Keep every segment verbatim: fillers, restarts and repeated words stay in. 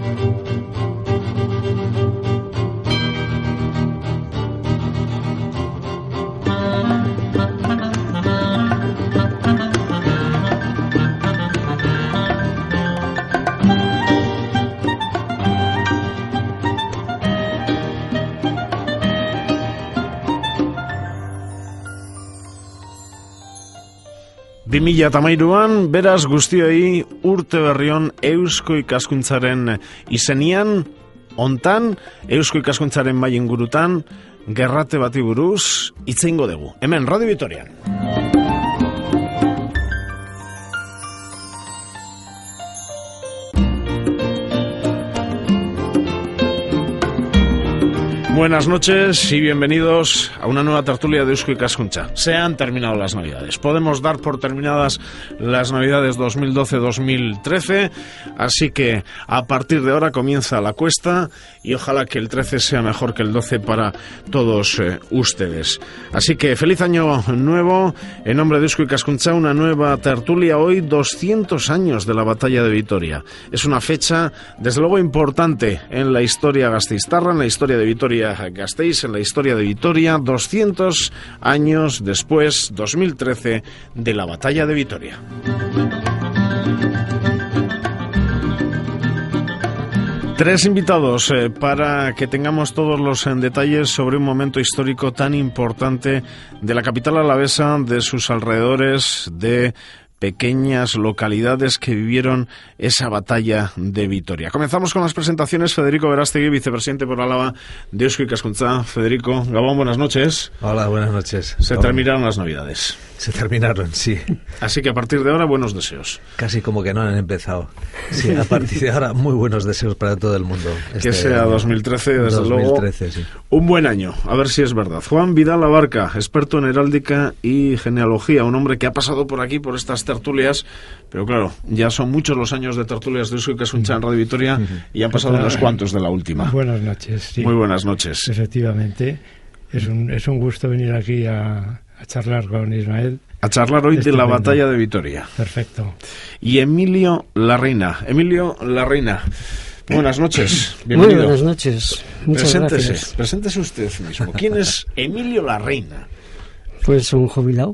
bi mila hamairuan, beraz guztioi urte berrion Eusko Ikaskuntzaren izenian, hontan, Eusko Ikaskuntzaren bai ingurutan, gerrate bati buruz, hitz egingo dugu. Hemen, Radio Vitorian. Buenas noches y bienvenidos a una nueva tertulia de Eusko Ikaskuntza. Se han terminado las Navidades. Podemos dar por terminadas las Navidades dos mil doce dos mil trece, así que a partir de ahora comienza la cuesta y ojalá que el trece sea mejor que el doce para todos eh, ustedes. Así que feliz año nuevo. En nombre de Eusko Ikaskuntza, una nueva tertulia. Hoy doscientos años de la batalla de Vitoria. Es una fecha desde luego importante en la historia gasteiztarra, en la historia de Vitoria Gasteiz, en la historia de Vitoria, doscientos años después, dos mil trece, de la batalla de Vitoria. Tres invitados eh, para que tengamos todos los eh, detalles sobre un momento histórico tan importante de la capital alavesa, de sus alrededores, de pequeñas localidades que vivieron esa batalla de Vitoria. Comenzamos con las presentaciones. Federico Berastegui, vicepresidente por Álava de Eusko Ikaskuntza. Federico, Gabón, buenas noches. Hola, buenas noches. Se Gabón. Terminaron las Navidades. Se terminaron, sí. Así que a partir de ahora, buenos deseos. Casi como que no han empezado. Sí, a partir de ahora, muy buenos deseos para todo el mundo. Este que sea dos mil trece, desde dos mil trece, luego, sí. Un buen año, a ver si es verdad. Juan Vidal Abarca, experto en heráldica y genealogía, un hombre que ha pasado por aquí, por estas tertulias, pero claro, ya son muchos los años de tertulias de Eusko Ikaskuntza en Radio Vitoria y han pasado unos cuantos de la última. Buenas noches. Sí. Muy buenas noches. Efectivamente, es un, es un gusto venir aquí a, a charlar con Ismael. A charlar hoy Estupendo. De la batalla de Vitoria. Perfecto. Y Emilio Larreina. Emilio Larreina, buenas noches. Bienvenido. Muy buenas noches. Muchas preséntese, gracias. Preséntese usted mismo. ¿Quién es Emilio Larreina? Pues un jubilado.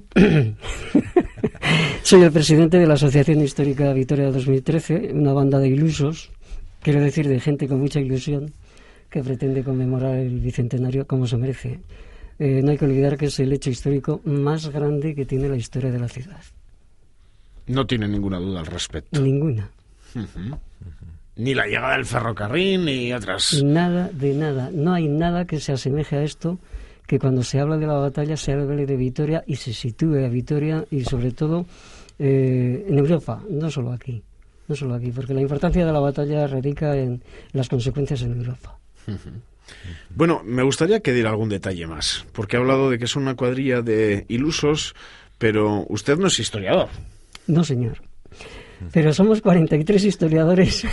Soy el presidente de la Asociación Histórica Vitoria dos mil trece, una banda de ilusos, quiero decir de gente con mucha ilusión, que pretende conmemorar el bicentenario como se merece. Eh, no hay que olvidar que es el hecho histórico más grande que tiene la historia de la ciudad. No tiene ninguna duda al respecto. Ninguna. Uh-huh. Ni la llegada del ferrocarril, ni otras... Nada de nada. No hay nada que se asemeje a esto, que cuando se habla de la batalla se hable de Vitoria y se sitúe a Vitoria y sobre todo eh, en Europa, no solo aquí. No solo aquí, porque la importancia de la batalla radica en las consecuencias en Europa. Uh-huh. Bueno, me gustaría que diera algún detalle más, porque ha hablado de que es una cuadrilla de ilusos, pero usted no es historiador. No, señor. Pero somos cuarenta y tres historiadores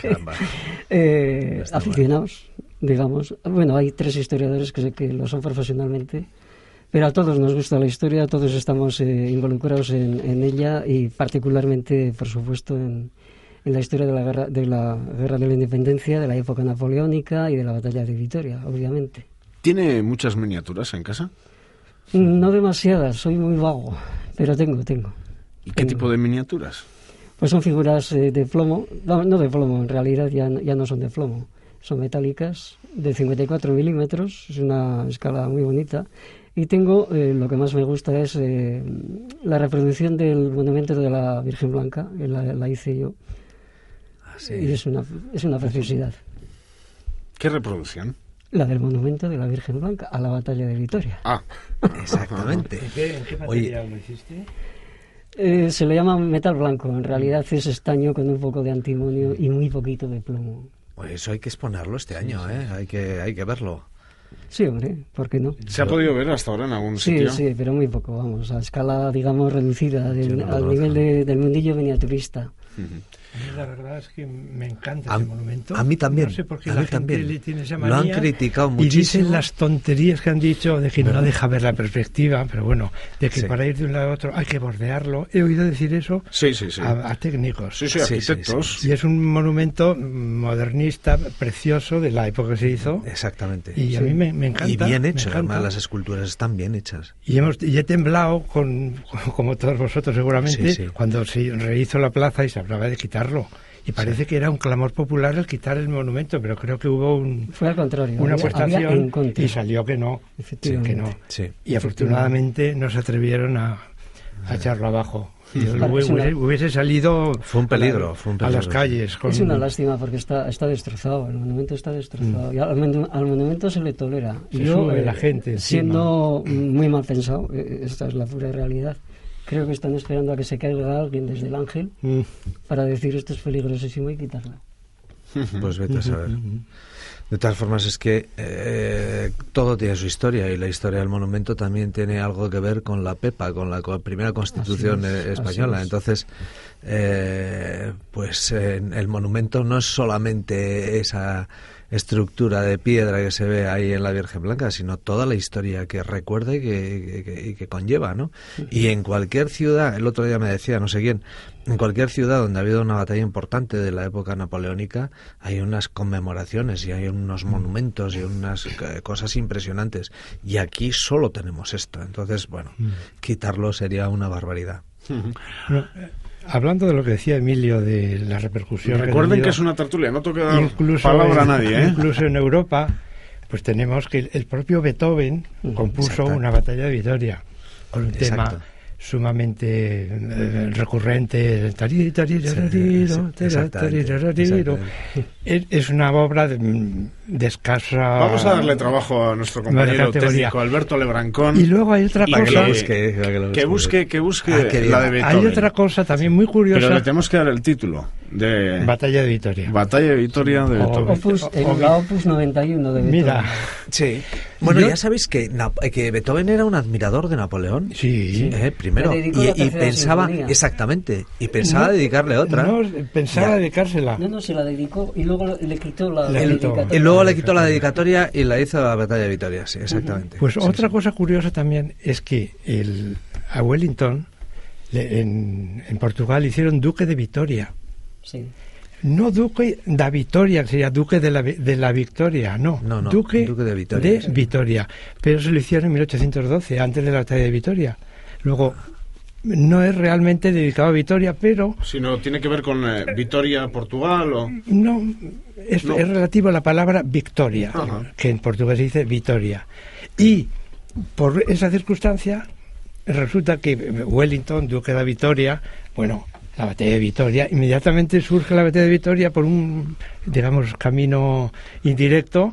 eh, aficionados, digamos. Bueno, hay tres historiadores que, que lo son profesionalmente, pero a todos nos gusta la historia, todos estamos eh, involucrados en, en ella y particularmente, por supuesto, en... en la historia de la guerra de la guerra de la independencia, de la época napoleónica y de la batalla de Vitoria, obviamente. ¿Tiene muchas miniaturas en casa? No demasiadas, soy muy vago, pero tengo, tengo. ¿Y qué tengo. tipo de miniaturas? Pues son figuras eh, de plomo, no, no de plomo, en realidad ya, ya no son de plomo, son metálicas de cincuenta y cuatro milímetros, es una escala muy bonita. Y tengo, eh, lo que más me gusta es eh, la reproducción del monumento de la Virgen Blanca, que la, la hice yo. Sí. Y es una, es una preciosidad. ¿Qué reproducción? La del monumento de la Virgen Blanca a la batalla de Vitoria. Ah, exactamente. ¿En qué, en qué material Oye, lo hiciste? Eh, se le llama metal blanco. En realidad es estaño con un poco de antimonio y muy poquito de plomo. Pues eso hay que exponerlo este año, sí, sí. ¿eh? Hay que, hay que verlo. Sí, hombre, ¿por qué no? ¿Se ha podido ver hasta ahora en algún sí, sitio? Sí, sí, pero muy poco, vamos, a escala, digamos, reducida, del, sí, no al nivel de, del mundillo miniaturista. Uh-huh. La verdad es que me encanta a, ese monumento. A mí también. No sé por qué a la mí gente también. le tiene esa manía. Lo han criticado y muchísimo. dicen las tonterías que han dicho de que no deja ver la perspectiva, pero bueno, de que Sí. para ir de un lado a otro hay que bordearlo. He oído decir eso Sí, sí, sí. a, a técnicos. Sí, sí, Sí, arquitectos. sí, sí, Y es un monumento modernista, precioso, de la época que se hizo. Exactamente. Y a mí me, me encanta. Y bien me hecho, encanta. además las esculturas están bien hechas. Y, hemos, y he temblado, con, como todos vosotros seguramente, Sí, sí. cuando se rehizo la plaza y se hablaba de quitarlo. Y parece que era un clamor popular el quitar el monumento, pero creo que hubo un, Fue al contrario. una había- había en apuestación contra. y salió que no. Efectivamente. Que no. Sí. Y afortunadamente no se atrevieron a, a echarlo abajo. Y Claro, hubiese, es una- hubiese salido Fue un a la- peligro, fue un a las peligro, calles. Con, Es una lástima porque está, está destrozado, el monumento está destrozado. Y al, monu- al monumento se le tolera. Se Y yo, sube la gente encima. siendo muy mal pensado, eh, esta es la pura realidad, creo que están esperando a que se caiga alguien desde el ángel Mm. para decir esto es peligrosísimo y quitarlo. Pues vete a saber. De todas formas, es que eh, todo tiene su historia y la historia del monumento también tiene algo que ver con la PEPA, con la co- primera constitución Así es, eh, española. así es. Entonces, eh, pues eh, el monumento no es solamente esa estructura de piedra que se ve ahí en la Virgen Blanca, sino toda la historia que recuerda y que, que, que conlleva, ¿no? Y en cualquier ciudad, el otro día me decía, no sé quién, en cualquier ciudad donde ha habido una batalla importante de la época napoleónica, hay unas conmemoraciones y hay unos monumentos y unas eh, cosas impresionantes. Y aquí solo tenemos esto. Entonces, bueno, quitarlo sería una barbaridad. Bueno, eh, hablando de lo que decía Emilio de la repercusión. Recuerden tenido, que es una tertulia, no toque dar incluso palabra en, a nadie, ¿eh? Incluso en Europa, pues tenemos que el, el propio Beethoven compuso Exacto. una batalla de Vitoria con un Exacto. tema sumamente eh, recurrente. Tari, tari, tarariro, Sí, exactamente, tarariro. exactamente. Es, es una obra de, de escasa. Vamos a darle trabajo a nuestro compañero categoría. técnico Alberto Lebrancón. Y luego hay otra Y Para que cosa. lo busque, para que lo que busque, que busque Ah, qué bien. la de Beethoven. Hay otra cosa también muy curiosa. Pero le tenemos que dar el título de Batalla de Vitoria. Batalla de Vitoria de O- Beethoven. Opus, o- en o- la Opus noventa y uno de Beethoven. Mira, Sí. Bueno, Yo- ya sabéis que, Nap- que Beethoven era un admirador de Napoleón. sí. Eh, primero. Le dedicó Y, la y tercera pensaba, sinfonía. exactamente, y pensaba No, dedicarle otra. No, pensaba Ya. dedicársela. No, no, se la dedicó y luego le quitó la, Le la quitó. dedicatoria. Y luego le quitó la dedicatoria y la hizo a la batalla de Vitoria, sí, exactamente. Pues Sí, otra sí. cosa curiosa también es que el, a Wellington le- en, en Portugal hicieron duque de Vitoria. Sí. No duque da Vitoria, que sería duque de la, vi- de la Victoria, no. No, no, duque, duque de Vitoria, de sí. Vitoria. Pero se lo hicieron en mil ochocientos doce, antes de la batalla de Vitoria. Luego, no es realmente dedicado a Vitoria, pero Si no, tiene que ver con eh, Vitoria, Portugal o... no es, No. es relativo a la palabra victoria, Ajá. que en portugués se dice Vitoria. Y por esa circunstancia resulta que Wellington, duque de Vitoria, bueno, la batalla de Vitoria, inmediatamente surge la batalla de Vitoria por un, digamos, camino indirecto,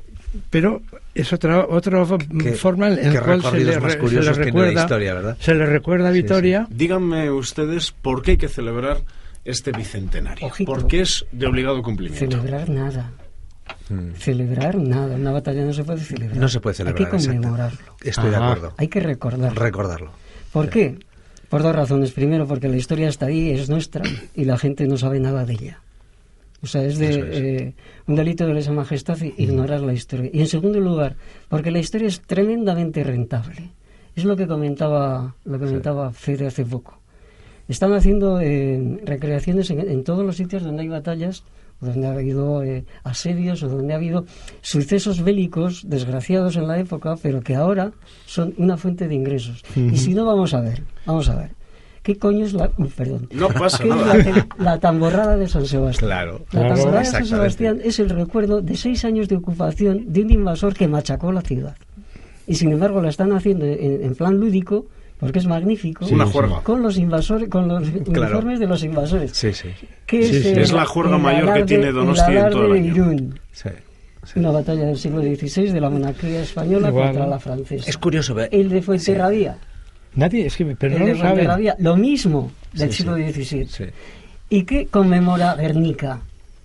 pero es otra otra Qué- forma en qué la cual se recorridos le, más re- curiosos se le tiene la recuerda, historia, ¿verdad? se le recuerda a Sí, Vitoria. Díganme ustedes por qué hay que celebrar este bicentenario. Ojito. ¿Por qué es de obligado cumplimiento? Celebrar nada. Mm. Celebrar nada. Una batalla no se puede celebrar. No se puede celebrar. Hay que exacto. conmemorarlo. Estoy de Ajá. acuerdo. Hay que recordarlo. Recordarlo. ¿Por qué? Por dos razones. Primero, porque la historia está ahí, es nuestra, y la gente no sabe nada de ella. O sea, es de Eso es. eh, un delito de lesa majestad i- ignorar la historia. Y en segundo lugar, porque la historia es tremendamente rentable. Es lo que comentaba, lo que comentaba Fede hace poco. Están haciendo eh, recreaciones en, en todos los sitios donde hay batallas, o donde ha habido eh, asedios, o donde ha habido sucesos bélicos desgraciados en la época, pero que ahora son una fuente de ingresos. Y si no, vamos a ver, vamos a ver. ¿Qué coño es la... uh, perdón. No pasa ¿Qué es nada. la, la tamborrada de San Sebastián? Claro. La Claro, tamborrada de San exactamente. Sebastián es el recuerdo de seis años de ocupación de un invasor que machacó la ciudad. Y sin embargo la están haciendo en, en plan lúdico, porque es magnífico. Sí, una juerga. Con los invasores, con los uniformes de los invasores. Sí, sí. Que Sí, es, sí. eh, Es la juerga el mayor que alarde- tiene Donostia el en todo el alarde de año. Irún. Sí, sí. Una batalla del siglo dieciséis de la monarquía española Igual. contra la francesa. Es curioso ver. El de Fuenterrabía. Nadie, es que, pero El no de lo saben. Fuenterrabía. Lo mismo del Sí, siglo sí. diecisiete. Sí. ¿Y qué conmemora Guernica?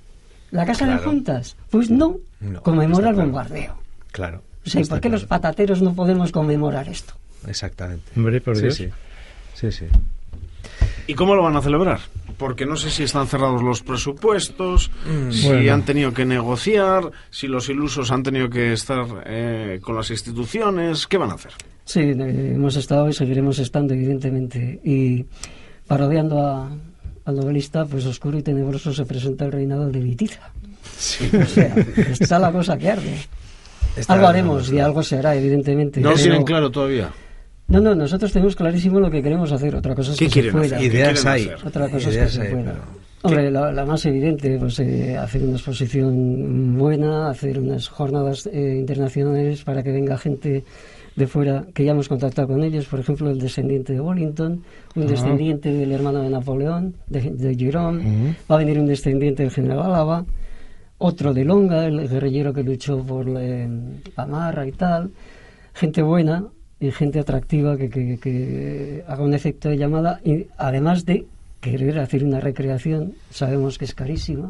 ¿La Casa de Claro. Juntas? Pues no, No, conmemora está el claro. bombardeo. Claro. O sea, ¿y Está por qué claro. los patateros no podemos conmemorar esto? Exactamente. Hombre, por Sí, Dios. sí. Sí, sí. ¿Y cómo lo van a celebrar? Porque no sé si están cerrados los presupuestos, mm, si bueno. han tenido que negociar, si los ilusos han tenido que estar eh, con las instituciones. ¿Qué van a hacer? Sí, eh, hemos estado y seguiremos estando, evidentemente. Y parodiando a, al novelista, pues oscuro y tenebroso se presenta el reinado de Vitiza. Sí. O sea, está la cosa que arde. Está algo haremos y algo se hará, evidentemente. ¿No lo pero... tienen claro todavía? No, no, nosotros tenemos clarísimo lo que queremos hacer. Otra cosa es que se pueda. Ideas hay. Otra cosa Ideas es que hay, se pueda. Pero... Hombre, la, la más evidente, pues eh, hacer una exposición buena, hacer unas jornadas eh, internacionales para que venga gente de fuera, que ya hemos contactado con ellos, por ejemplo, el descendiente de Wellington, un uh-huh. descendiente del hermano de Napoleón, de, de Girón, uh-huh. va a venir un descendiente del general Álava, otro de Longa, el guerrillero que luchó por eh, Pamarra y tal, gente buena y gente atractiva que, que, que haga un efecto de llamada, y además de querer hacer una recreación, sabemos que es carísima.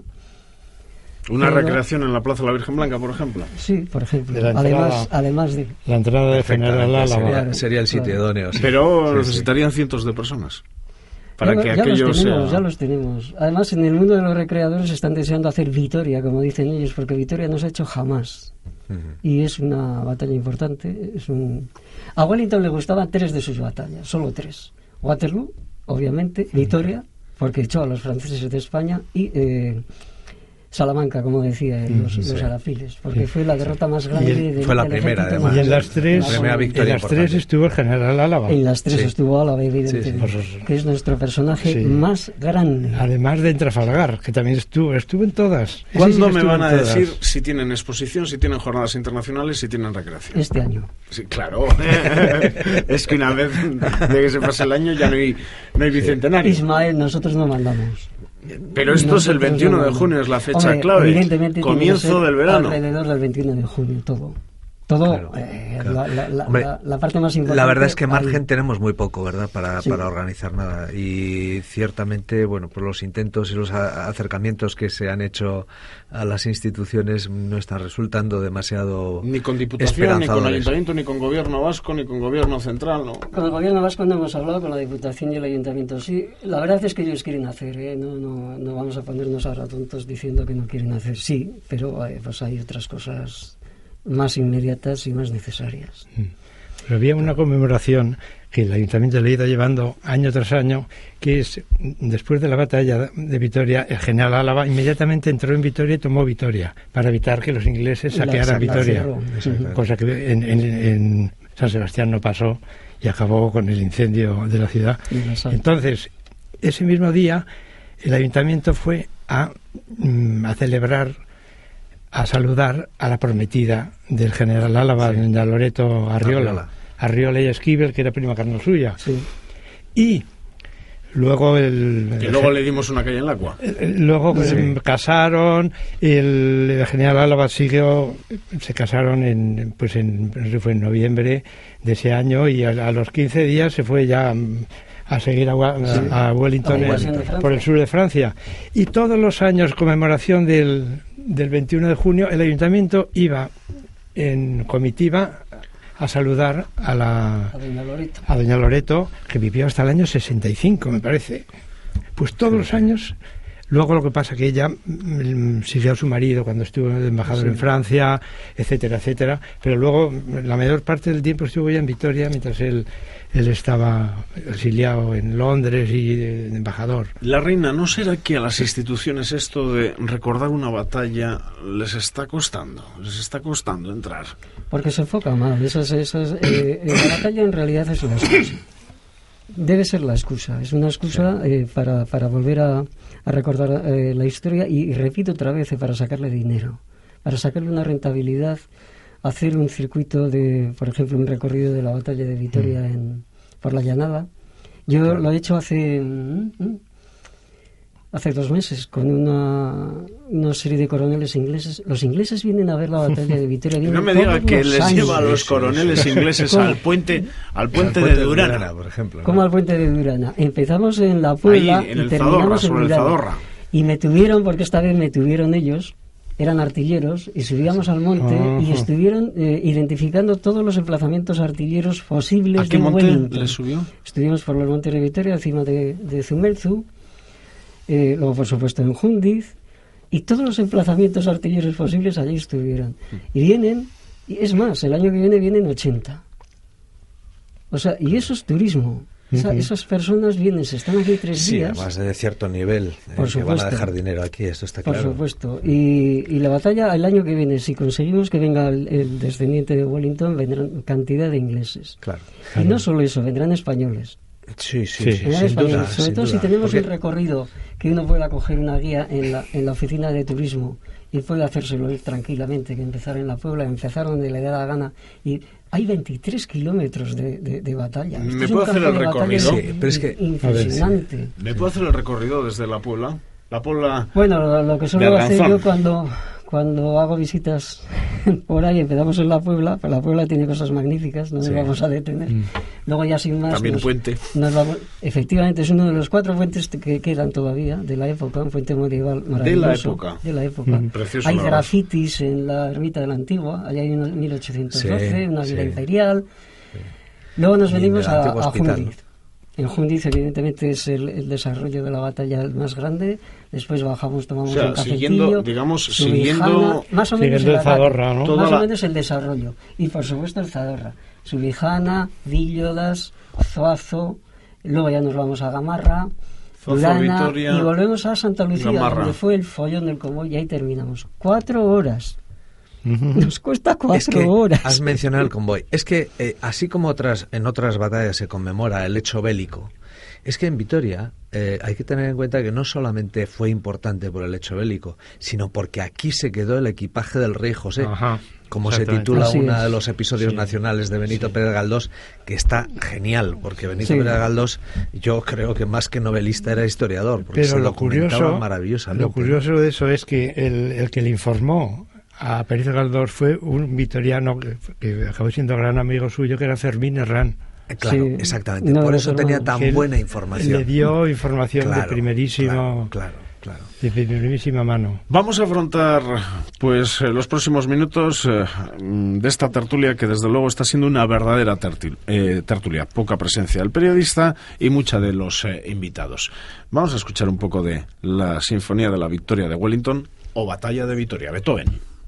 Una pero, recreación en la Plaza de la Virgen Blanca, por ejemplo. Sí, por ejemplo. De entrada, además, además de... La entrada de General Álava. Sería, sería el sitio claro. idóneo. Sí. Pero sí, necesitarían sí. cientos de personas. Para ya, que ya aquello los tenemos, sea... ya los tenemos. Además, en el mundo de los recreadores están deseando hacer Vitoria, como dicen ellos, porque Vitoria no se ha hecho jamás. Uh-huh. Y es una batalla importante. Es un... A Wellington le gustaban tres de sus batallas, solo tres. Waterloo, obviamente, uh-huh. Vitoria, porque echó a los franceses de España, y eh, Salamanca, como decía, mm, los, sí. los arapiles, porque sí. fue la derrota más grande el, de, fue la del primera, además. Y en las tres, la primera victoria en las tres estuvo el general Álava. En las tres sí. estuvo Álava, evidentemente, sí, sí. que es nuestro personaje sí. más grande. Además de en Trafalgar, que también estuvo, estuvo en todas. ¿Cuándo sí me van a decir si tienen exposición, si tienen jornadas internacionales, si tienen recreación? Este año. Sí, claro. Es que una vez de que se pase el año ya no hay, no hay bicentenario. Ismael, nosotros no mandamos. Pero esto es el veintiuno de junio, es la fecha Hombre, clave. Evidentemente comienzo del verano. Alrededor del veintiuno de junio, todo. Todo, claro, eh, claro. La, la, la, Hombre, la, la parte más importante. La verdad es que margen hay... tenemos muy poco, ¿verdad? Para, sí. para organizar nada. Y ciertamente, bueno, por los intentos y los a- acercamientos que se han hecho a las instituciones no están resultando demasiado ni con diputación, ni con ayuntamiento, ni con gobierno vasco, ni con gobierno central, ¿no? Con el gobierno vasco no hemos hablado, con la diputación y el ayuntamiento sí. La verdad es que ellos quieren hacer, ¿eh? No, no, no vamos a ponernos ahora tontos diciendo que no quieren hacer. Sí, pero eh, pues hay otras cosas más inmediatas y más necesarias. Pero había una conmemoración que el ayuntamiento le ha ido llevando año tras año, que es, después de la batalla de Vitoria, el general Álava inmediatamente entró en Vitoria y tomó Vitoria, para evitar que los ingleses saquearan Vitoria, cosa que en, en, en San Sebastián no pasó y acabó con el incendio de la ciudad. Entonces, ese mismo día, el ayuntamiento fue a, a celebrar, a saludar a la prometida del general Álava, sí. doña Loreto Arriola, Arriola, Arriola y Esquivel, que era prima carnal suya. Sí. Y luego el... Y luego el, le dimos una calle en la Acua. Luego sí. eh, casaron, el, el general Álava siguió, se casaron en, pues en, fue en noviembre de ese año, y a, a los quince días se fue ya a seguir a, a, sí. a Wellington a en, por el sur de Francia. Y todos los años, conmemoración del, del veintiuno de junio, el ayuntamiento iba en comitiva a saludar a la a doña Loreto, a doña Loreto, que vivió hasta el año sesenta y cinco, me parece. Pues todos sí. los años. Luego lo que pasa que ella mm, siguió a su marido cuando estuvo de embajador sí. en Francia, etcétera, etcétera. Pero luego la mayor parte del tiempo estuvo ya en Vitoria, mientras él, él estaba exiliado en Londres y de, de embajador. La reina, ¿no será que a las instituciones esto de recordar una batalla les está costando? Les está costando entrar. Porque se enfoca mal. Esas, esas, eh, la batalla en realidad es la excusa. Debe ser la excusa. Es una excusa eh, para, para volver a, a recordar eh, la historia y, y repito otra vez, eh, para sacarle dinero, para sacarle una rentabilidad, hacer un circuito de, por ejemplo, un recorrido de la batalla de Vitoria mm. en, por la Llanada. Yo claro. lo he hecho hace... Mm, mm, hace dos meses, con una, una serie de coroneles ingleses. Los ingleses vienen a ver la batalla de Vitoria. No me diga que les años. lleva a los coroneles ingleses al puente al puente, al puente de Durana, Durana por ejemplo. ¿No? Como al puente de Durana. Empezamos en la Puebla Ahí, en y el terminamos Zadorra, en sobre Durana. El Zadorra. Y me tuvieron, porque esta vez me tuvieron ellos, eran artilleros y subíamos al monte uh-huh. y estuvieron eh, identificando todos los emplazamientos artilleros posibles ¿A qué de monte Wellington. le subió? Estuvimos por los montes de Vitoria, encima de, de Zumelzu, eh, luego por supuesto en Jundiz, y todos los emplazamientos artilleros posibles allí estuvieron. Y vienen, y es más, el año que viene vienen ochenta. O sea, y eso es turismo. O sea, uh-huh. esas personas vienen, se están aquí tres sí, días. Sí, además de cierto nivel, eh, por que supuesto, van a dejar dinero aquí, esto está por claro. Por supuesto. Y, y la batalla, el año que viene, si conseguimos que venga el, el descendiente de Wellington, vendrán cantidad de ingleses. Claro. Y claro. no solo eso, vendrán españoles. Sí, sí, sí, sí, sin sin duda, sobre sin todo duda. si tenemos Porque... un recorrido que uno pueda coger una guía en la, en la oficina de turismo y puede hacérselo ir tranquilamente, que empezar en la Puebla, empezar donde le dé la gana. Y hay veintitrés kilómetros de, de, de batalla. ¿Me puedo hacer el recorrido? Sí, pero es que impresionante. Ver, sí. ¿Me puedo hacer el recorrido desde la Puebla? La Puebla. Bueno, lo, lo que suelo hacer yo cuando cuando hago visitas por ahí, empezamos en la Puebla, pero la Puebla tiene cosas magníficas, no nos sí. vamos a detener. Mm. Luego ya sin más... También nos, puente. Nos vamos, efectivamente, es uno de los cuatro puentes que quedan todavía de la época, un puente medieval maravilloso. De la época. De la época. Mm. Precioso, hay grafitis en la ermita de la Antigua, allá hay una mil ochocientos doce, sí, una villa sí. imperial. Sí. Luego nos venimos a, a Jundiz. En Jundiz, evidentemente, es el, el desarrollo de la batalla el más grande. Después bajamos, tomamos o sea, un cafetillo. Siguiendo, digamos, siguiendo... Más o menos el Zadorra, ¿no? Más la... o menos el desarrollo. Y, por supuesto, el Zadorra. Subijana, Villodas, Zoazo... Luego ya nos vamos a Gamarra, Durana, y volvemos a Santa Lucía, Gamarra. Donde fue el follón del convoy, y ahí terminamos. Cuatro horas. Uh-huh. Nos cuesta cuatro es que horas. Has mencionado el convoy. Es que, eh, así como otras en otras batallas se conmemora el hecho bélico, es que en Vitoria eh, hay que tener en cuenta que no solamente fue importante por el hecho bélico, sino porque aquí se quedó el equipaje del rey José. Ajá. Como se titula Así uno es. de los episodios sí. nacionales de Benito sí. Pérez Galdós, que está genial, porque Benito sí. Pérez Galdós, yo creo que más que novelista era historiador, porque Pero se lo curioso, maravillosamente. Lo curioso de eso es que el, el que le informó a Pérez Galdós fue un vitoriano que, que acabó siendo gran amigo suyo, que era Fermín Herrán. Claro, sí. exactamente. No, por eso no, tenía tan él, buena información. Le dio información claro, de primerísimo... Claro, claro. Claro. De primerísima mano. Vamos a afrontar pues eh, los próximos minutos eh, de esta tertulia, que desde luego está siendo una verdadera tertul- eh, tertulia. Poca presencia del periodista y mucha de los eh, invitados. Vamos a escuchar un poco de la Sinfonía de la Victoria de Wellington o Batalla de Vitoria, Beethoven.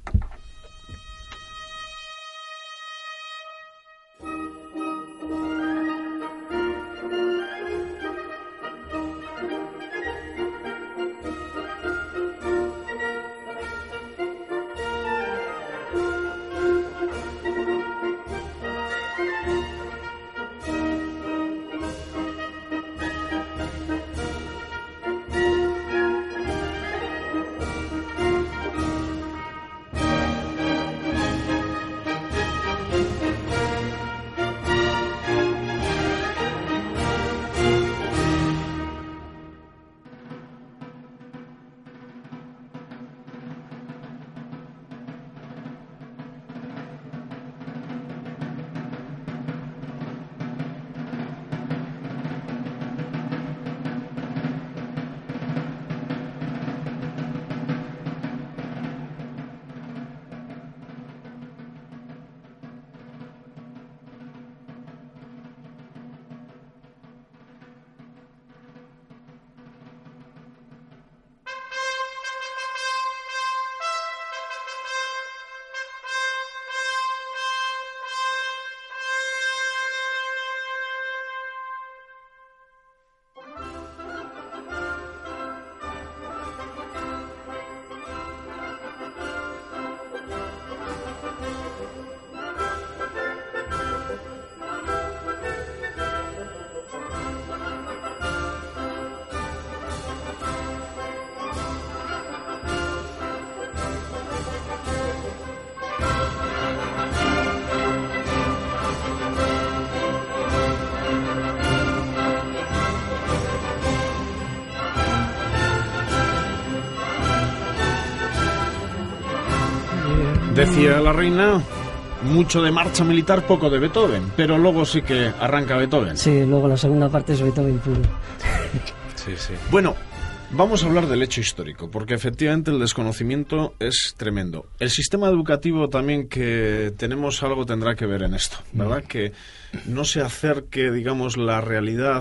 Decía la reina, mucho de marcha militar, poco de Beethoven, pero luego sí que arranca Beethoven. Sí, luego la segunda parte es Beethoven puro. Sí, sí. Bueno, Vamos a hablar del hecho histórico, porque efectivamente el desconocimiento es tremendo. El sistema educativo también que tenemos algo tendrá que ver en esto, ¿verdad? Mm. Que no se acerque, digamos, la realidad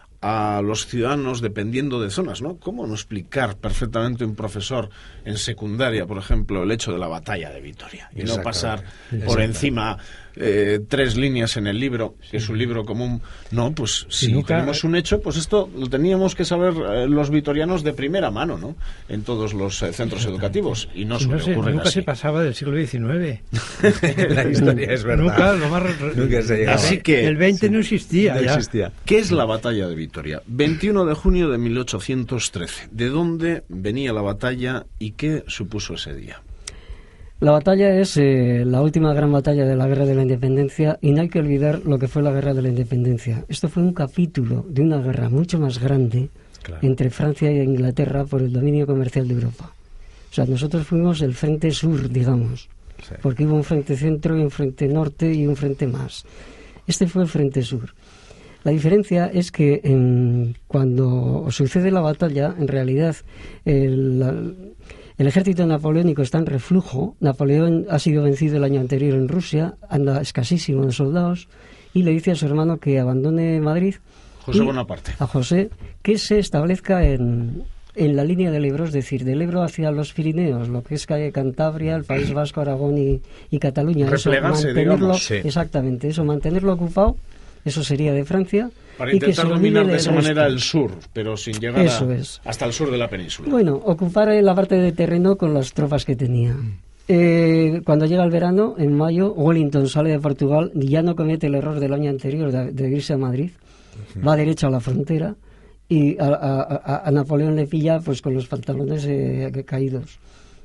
a los ciudadanos dependiendo de zonas, ¿no? ¿Cómo no explicar perfectamente un profesor en secundaria, por ejemplo, el hecho de la batalla de Vitoria? Y no pasar por encima eh, tres líneas en el libro, que es un libro común. No, pues si nunca... tenemos un hecho, pues esto lo teníamos que saber eh, los vitorianos de primera mano, ¿no? En todos los eh, centros educativos. Y no, no suele ocurrir Nunca así. se pasaba del siglo diecinueve. La historia es verdad. Nunca, lo más... Nunca se llegaba. Así que... El veinte sí, no existía. No ya. existía. ¿Qué es la batalla de Vitoria? veintiuno de junio de mil ochocientos trece. ¿De dónde venía la batalla y qué supuso ese día? La batalla es eh, la última gran batalla de la Guerra de la Independencia, y no hay que olvidar lo que fue la Guerra de la Independencia. Esto fue un capítulo de una guerra mucho más grande, claro, entre Francia e Inglaterra por el dominio comercial de Europa. O sea, nosotros fuimos el frente sur, digamos, sí, porque hubo un frente centro y un frente norte y un frente más. Este fue el frente sur. La diferencia es que en, cuando sucede la batalla, en realidad el, la, el ejército napoleónico está en reflujo. Napoleón ha sido vencido el año anterior en Rusia, anda escasísimo de soldados, y le dice a su hermano que abandone Madrid. José Bonaparte. A José, que se establezca en, en la línea del Ebro, es decir, del Ebro hacia los Pirineos, lo que es Cantabria, el País Vasco, Aragón y, y Cataluña. Replegarse, eso, digamos. Sí. Exactamente, eso, mantenerlo ocupado. Eso sería de Francia. Para y intentar que dominar de esa resto. manera el sur, pero sin llegar Eso a, es. hasta el sur de la península. Bueno, ocupar la parte de terreno con las tropas que tenía. Mm. Eh, cuando llega el verano, en mayo, Wellington sale de Portugal y ya no comete el error del año anterior de, de irse a Madrid. Uh-huh. Va derecho a la frontera y a, a, a Napoleón le pilla pues con los pantalones eh, caídos.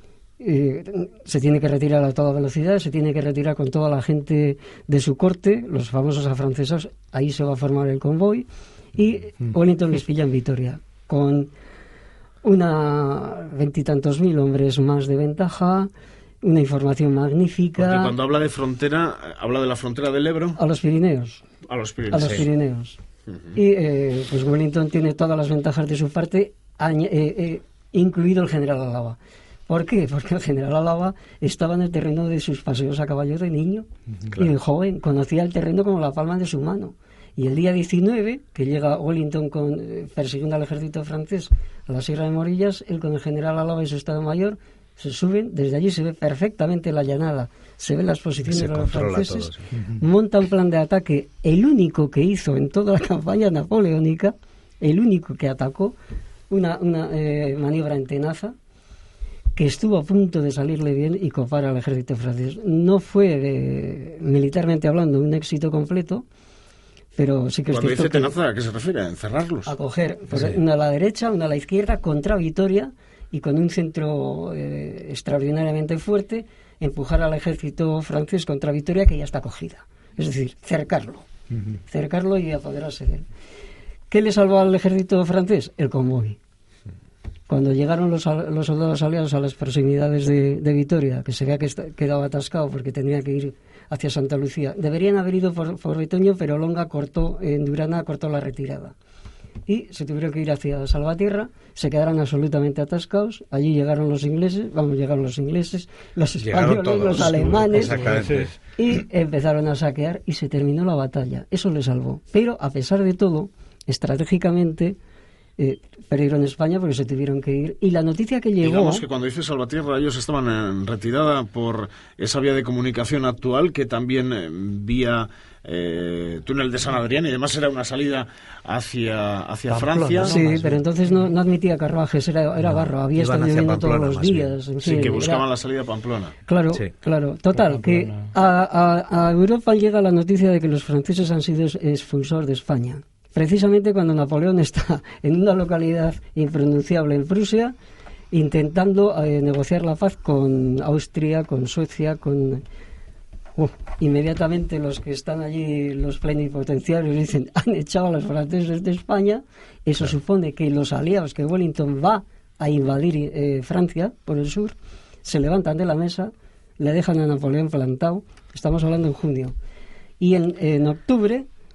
Eh, se tiene que retirar a toda velocidad, se tiene que retirar con toda la gente de su corte, los famosos afrancesados. Ahí se va a formar el convoy y Wellington les pilla en Vitoria con una veintitantos mil hombres más de ventaja, una información magnífica. Porque cuando habla de frontera, habla de la frontera del Ebro. A los Pirineos. A los Pirineos. A los Pirineos. Uh-huh. Y eh, pues Wellington tiene todas las ventajas de su parte, añ- eh, eh, incluido el general Álava. ¿Por qué? Porque el general Álava estaba en el terreno de sus paseos a caballo de niño, claro, y de joven, conocía el terreno como la palma de su mano. Y el día diecinueve, que llega Wellington con, eh, persiguiendo al ejército francés a la Sierra de Morillas, él con el general Álava y su Estado Mayor se suben, desde allí se ve perfectamente la llanada, se ven las posiciones de los franceses, todo, sí, monta un plan de ataque, el único que hizo en toda la campaña napoleónica, el único que atacó, una, una eh, maniobra en Tenaza, que estuvo a punto de salirle bien y copar al ejército francés. No fue, eh, militarmente hablando, un éxito completo, pero sí que es cierto. Cuando dice que Tenaza, ¿a qué se refiere? ¿A encerrarlos? A coger pues, sí, una a la derecha, una a la izquierda, contra Vitoria, y con un centro eh, extraordinariamente fuerte, empujar al ejército francés contra Vitoria, que ya está cogida. Es decir, cercarlo. Uh-huh. Cercarlo y apoderarse de él. ¿Qué le salvó al ejército francés? El convoy. Cuando llegaron los, los soldados aliados a las proximidades de, de Vitoria, que se veía que está, quedaba atascado porque tenía que ir hacia Santa Lucía, deberían haber ido por, por Betoño, pero Longa cortó, en Durana cortó la retirada. Y se tuvieron que ir hacia Salvatierra, se quedaron absolutamente atascados. Allí llegaron los ingleses, vamos, llegaron los ingleses, los españoles, todos, los alemanes, y empezaron a saquear y se terminó la batalla. Eso le salvó. Pero, a pesar de todo, estratégicamente... Eh, perdieron España porque se tuvieron que ir, y la noticia que llegó... Digamos que cuando dice Salvatierra ellos estaban en retirada por esa vía de comunicación actual, que también eh, vía eh, túnel de San Adrián y además era una salida hacia, hacia Francia. Sí, no, pero entonces no, no admitía carruajes, era, era no, barro, había estado lloviendo todos los días. En sí, fin, que buscaban era... la salida a Pamplona. Claro, sí, claro. Total, que a, a, a Europa llega la noticia de que los franceses han sido expulsados de España. Precisamente cuando Napoleón está en una localidad impronunciable en Prusia, intentando eh, negociar la paz con Austria, con Suecia, con... Uh, inmediatamente los que están allí, los plenipotenciarios, dicen, han echado a los franceses de España. Eso claro. supone que los aliados, que Wellington va a invadir eh, Francia por el sur, se levantan de la mesa, le dejan a Napoleón plantado. Estamos hablando en junio. Y en, en octubre...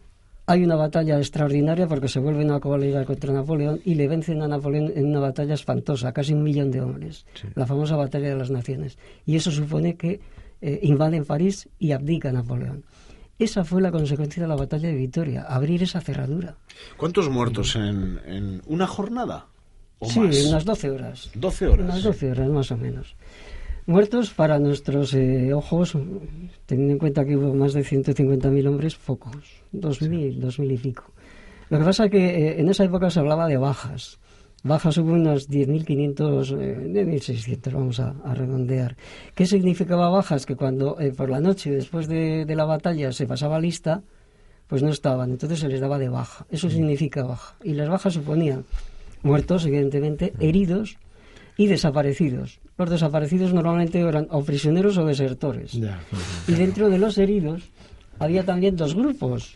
hay una batalla extraordinaria porque se vuelven a coaligar contra Napoleón y le vencen a Napoleón en una batalla espantosa, casi un millón de hombres, sí. La famosa batalla de las naciones. Y eso supone que eh, invaden París y abdica Napoleón. Esa fue la consecuencia de la batalla de Vitoria, abrir esa cerradura. ¿Cuántos muertos en, en una jornada? ¿O sí, más? unas doce horas. doce horas. Unas doce horas, más o menos. Muertos para nuestros eh, ojos, teniendo en cuenta que hubo más de ciento cincuenta mil hombres, pocos. dos mil, sí. dos mil y pico. Lo que pasa es que eh, en esa época se hablaba de bajas. Bajas hubo unas diez mil quinientos, eh, diez mil seiscientos, vamos a, a redondear. ¿Qué significaba bajas? Que cuando eh, por la noche, después de, de la batalla, se pasaba lista, pues no estaban, entonces se les daba de baja. Eso significa baja. Y las bajas suponían muertos, evidentemente, heridos y desaparecidos. Los desaparecidos normalmente eran o prisioneros o desertores. Ya, y dentro de los heridos había también dos grupos.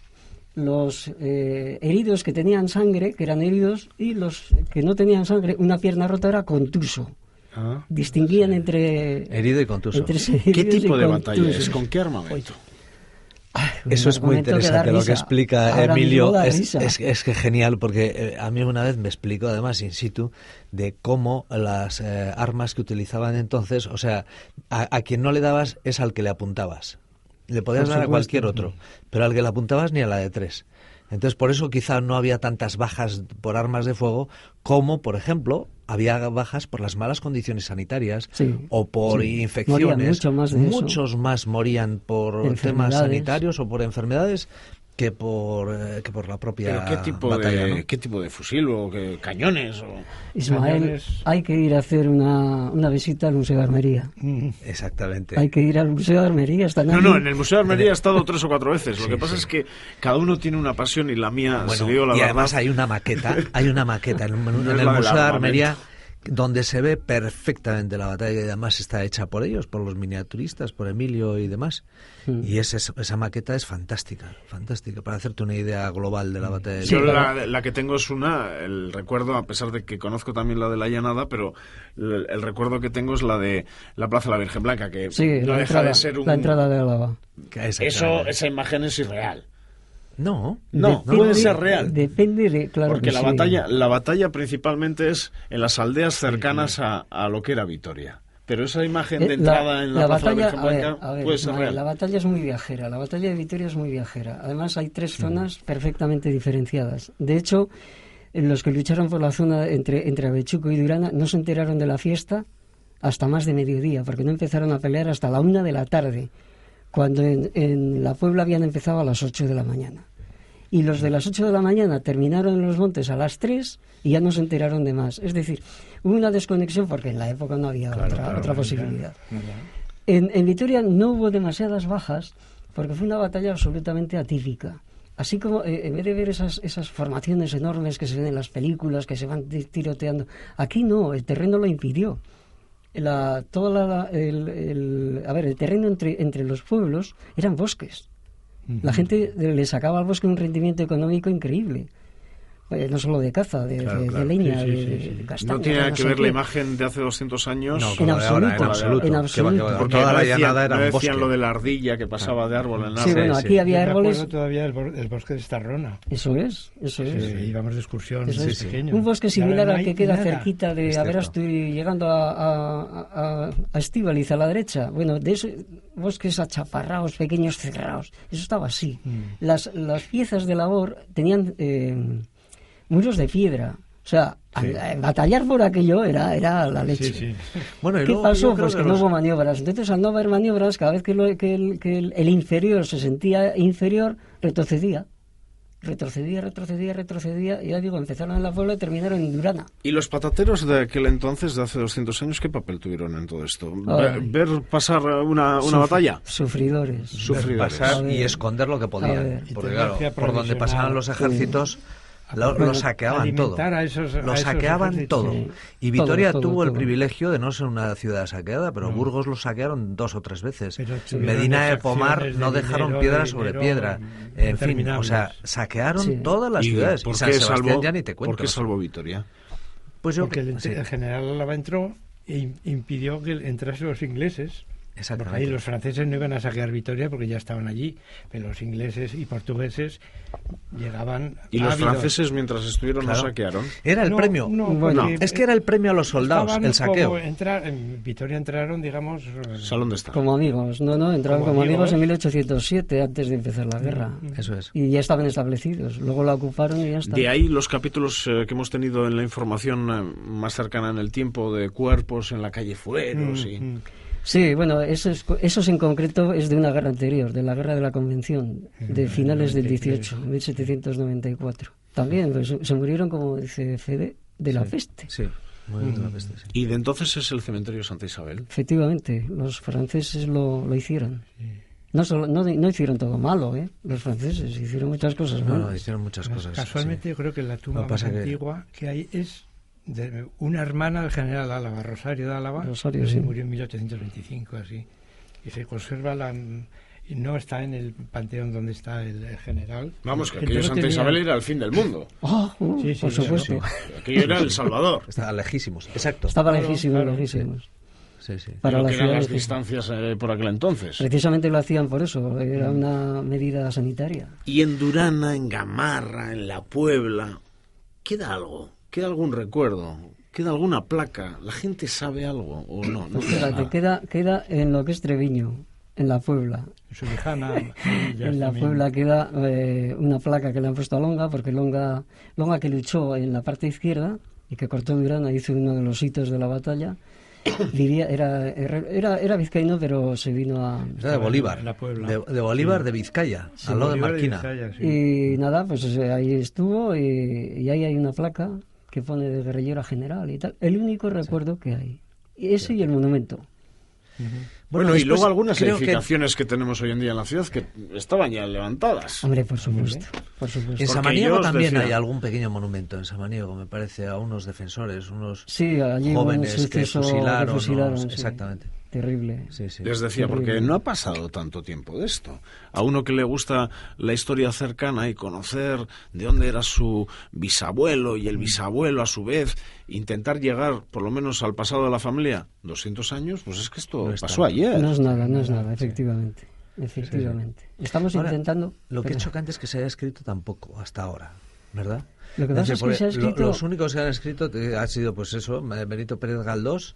Los eh, heridos que tenían sangre, que eran heridos, y los que no tenían sangre, una pierna rota era contuso. Ah, distinguían sí. entre... Herido y contuso. Entre ¿Qué tipo de batalla es? ¿Con qué armamento? Ay, Eso es muy interesante que lo que explica Ahora Emilio. Es, es, es que genial, porque eh, a mí una vez me explicó, además in situ, de cómo las eh, armas que utilizaban entonces, o sea, a, a quien no le dabas es al que le apuntabas. Le podías dar a cualquier otro, pero al que le apuntabas ni a la de tres. Entonces, por eso quizá no había tantas bajas por armas de fuego como, por ejemplo, había bajas por las malas condiciones sanitarias sí, o por sí. infecciones. Mucho más de Muchos eso. más morían por temas sanitarios o por enfermedades que por eh, que por la propia ¿Pero qué tipo batalla, de ¿no? qué tipo de fusil o qué cañones? O... Ismael, cañones... hay que ir a hacer una, una visita al Museo de Armería. Exactamente. Hay que ir al Museo de Armería. Están no, ahí. no, en el Museo de Armería he estado tres o cuatro veces. Lo sí, que pasa sí. es que cada uno tiene una pasión y la mía, bueno, se dio la y verdad... además hay una maqueta, hay una maqueta en, en, en el Museo de Armería donde se ve perfectamente la batalla, y además está hecha por ellos, por los miniaturistas, por Emilio y demás. Mm. Y ese, esa maqueta es fantástica, fantástica, para hacerte una idea global de la batalla de Yo la, la que tengo es una, el recuerdo, a pesar de que conozco también la de la Llanada, pero el, el recuerdo que tengo es la de la Plaza de la Virgen Blanca, que sí, no la deja entrada, de ser un... la entrada de Álava. Eso, esa imagen es irreal. No, no, depende, puede ser real. Depende de, claro. Porque la sí. batalla, la batalla principalmente es en las aldeas cercanas sí, sí. A, a lo que era Vitoria. Pero esa imagen de entrada la, en la, la Plaza batalla, de la Virgen Blanca a ver, a ver, puede ser no, real. La batalla es muy viajera. La batalla de Vitoria es muy viajera. Además hay tres sí. zonas perfectamente diferenciadas. De hecho, los que lucharon por la zona entre entre Avechuco y Durana no se enteraron de la fiesta hasta más de mediodía, porque no empezaron a pelear hasta la una de la tarde, cuando en, en la Puebla habían empezado a las ocho de la mañana. Y los de las ocho de la mañana terminaron en los montes a las tres y ya no se enteraron de más. Es decir, hubo una desconexión porque en la época no había claro, otra, claro, otra posibilidad. Claro. En, en Vitoria no hubo demasiadas bajas porque fue una batalla absolutamente atípica. Así como eh, en vez de ver esas, esas formaciones enormes que se ven en las películas, que se van tiroteando, aquí no, el terreno lo impidió. La, toda la, el, el, a ver, el terreno entre, entre los pueblos eran bosques. La gente le sacaba al bosque un rendimiento económico increíble. Eh, no solo de caza, de, claro, de, claro. de leña, sí, sí, sí, sí. de, de castaña. No tiene nada no que sé ver qué. la imagen de hace doscientos años. No, en, absoluto, ahora, en absoluto. En absoluto. Que va, que va. Porque toda no la decían, llanada era no un decían bosque. lo de la ardilla que pasaba de árbol en árbol. Sí, bueno, sí, aquí sí. había Yo árboles... me acuerdo todavía el, el bosque de Estarrona. Eso es, eso es. Sí, íbamos de excursión sí, sí, pequeño. Un bosque similar no al que queda nada. cerquita de... Es a ver, estoy llegando a, a, a, a Estíbaliz, a la derecha. Bueno, de esos bosques achaparrados, pequeños, cerrados. Eso estaba así. Mm. Las, las piezas de labor tenían eh, muros de piedra. O sea, sí. a, a batallar por aquello era, era la leche. Sí, sí. Bueno, ¿qué luego, pasó? Pues que, que los... no hubo maniobras. Entonces, al no haber maniobras, cada vez que, lo, que, el, que el, el inferior se sentía inferior, retrocedía. Retrocedía, retrocedía, retrocedía. Y ya digo, empezaron en la Puebla y terminaron en Durana. ¿Y los patateros de aquel entonces, de hace doscientos años, qué papel tuvieron en todo esto? Ver, ver pasar una, una Suf batalla. Sufridores. Sufridores. Pasar y esconder lo que podían. Porque claro, por donde pasaban los ejércitos... Lo, lo saqueaban todo, a esos, lo a saqueaban esos todo. Sí. Y Vitoria todo, todo, tuvo todo. el privilegio de no ser una ciudad saqueada, pero no. Burgos lo saquearon dos o tres veces. Medina de Pomar no de dejaron dinero, piedra sobre piedra. En fin, o sea, saquearon sí. todas las ciudades. ¿Y por y San qué Sebastián salvó, ya ni te cuento. ¿Por qué salvó Vitoria? Pues yo, Porque el, sí. el general Álava entró e impidió que entrasen los ingleses. Exactamente. Porque ahí los franceses no iban a saquear Vitoria porque ya estaban allí, pero los ingleses y portugueses llegaban. Y los ávidos. franceses, mientras estuvieron, Claro. no saquearon. Era el No, premio. no, Bueno, porque es que era el premio a los soldados, estaban el saqueo. como entrar- en Vitoria entraron, digamos. eh, Salón de estar. Como amigos, no, no, entraron Como como, amigos amigos. en mil ochocientos siete, antes de empezar la guerra. Eso es. Y ya estaban establecidos. Luego la ocuparon y ya está. De ahí los capítulos eh, que hemos tenido en la información eh, más cercana en el tiempo de cuerpos en la calle Fueros y... mm, Sí, bueno, esos, esos en concreto es de una guerra anterior, de la guerra de la Convención, de finales del dieciocho, mil setecientos noventa y cuatro. También pues, se murieron, como dice Fede, de la peste. Sí, muy bien de la peste, sí. Y de entonces es el cementerio Santa Isabel. Efectivamente, los franceses lo, lo hicieron. No, solo, no, no hicieron todo malo, ¿eh? Los franceses hicieron muchas cosas No, buenas. no, hicieron muchas cosas. Casualmente sí. yo creo que la tumba Lo que más pasa que- antigua que hay es de una hermana del general Álava, Rosario de Álava, Rosario, que sí. murió en mil ochocientos veinticinco, así. Y se conserva la... y no está en el panteón donde está el, el general. Vamos, que El aquello no Santa tenía- Isabel era el fin del mundo. Ah, uh, Sí, sí, por sí, supuesto. sí. Aquello era el Salvador. Estaban lejísimos, exacto. Estaba Claro, lejísimos, claro, lejísimos. Sí, sí. Para Lo la que eran ciudad las de- distancias eh, por aquel entonces. Precisamente lo hacían por eso, era una medida sanitaria. Y en Durana, en Gamarra, en La Puebla, ¿queda algo? ¿Queda algún recuerdo? ¿Queda alguna placa? ¿La gente sabe algo o no? No queda Fíjate, nada. queda, queda en lo que es Treviño, en la Puebla. En su lejana... En la Puebla queda eh, una placa que le han puesto a Longa, porque Longa, Longa que luchó en la parte izquierda y que cortó Durana, hizo uno de los hitos de la batalla. Vivía, era, era, era vizcaíno, pero se vino a... Era de Bolívar. En la Puebla. De, de Bolívar, de Vizcaya, al lado de Bolívar Marquina. Vizcaya, sí. Y nada, pues eh, ahí estuvo y, y ahí hay una placa que pone de guerrillera general y tal. El único recuerdo que hay. Y ese y el monumento. Bueno, y después luego algunas creo que- edificaciones que... tenemos hoy en día en la ciudad que estaban ya levantadas. Hombre, por supuesto, por supuesto. En Porque Samaniego yo os también decía- hay algún pequeño monumento, en Samaniego, me parece, a unos defensores, unos Sí, allí hubo un jóvenes que suceso fusilaron. que fusilaron, ¿no? sí. Exactamente. Terrible. Sí, sí. Les decía, porque Terrible. no ha pasado tanto tiempo de esto. A uno que le gusta la historia cercana y conocer de dónde era su bisabuelo y el bisabuelo a su vez, intentar llegar por lo menos al pasado de la familia, doscientos años, pues es que esto No es pasó tanto. ayer. No es nada, no es nada, efectivamente. Efectivamente. Estamos Ahora, intentando... Lo que pero- es chocante es que se haya escrito tan poco hasta ahora, ¿verdad? Lo que pasa es que porque se ha lo- escrito... Los únicos que han escrito eh, ha sido, pues eso, Benito Pérez Galdós,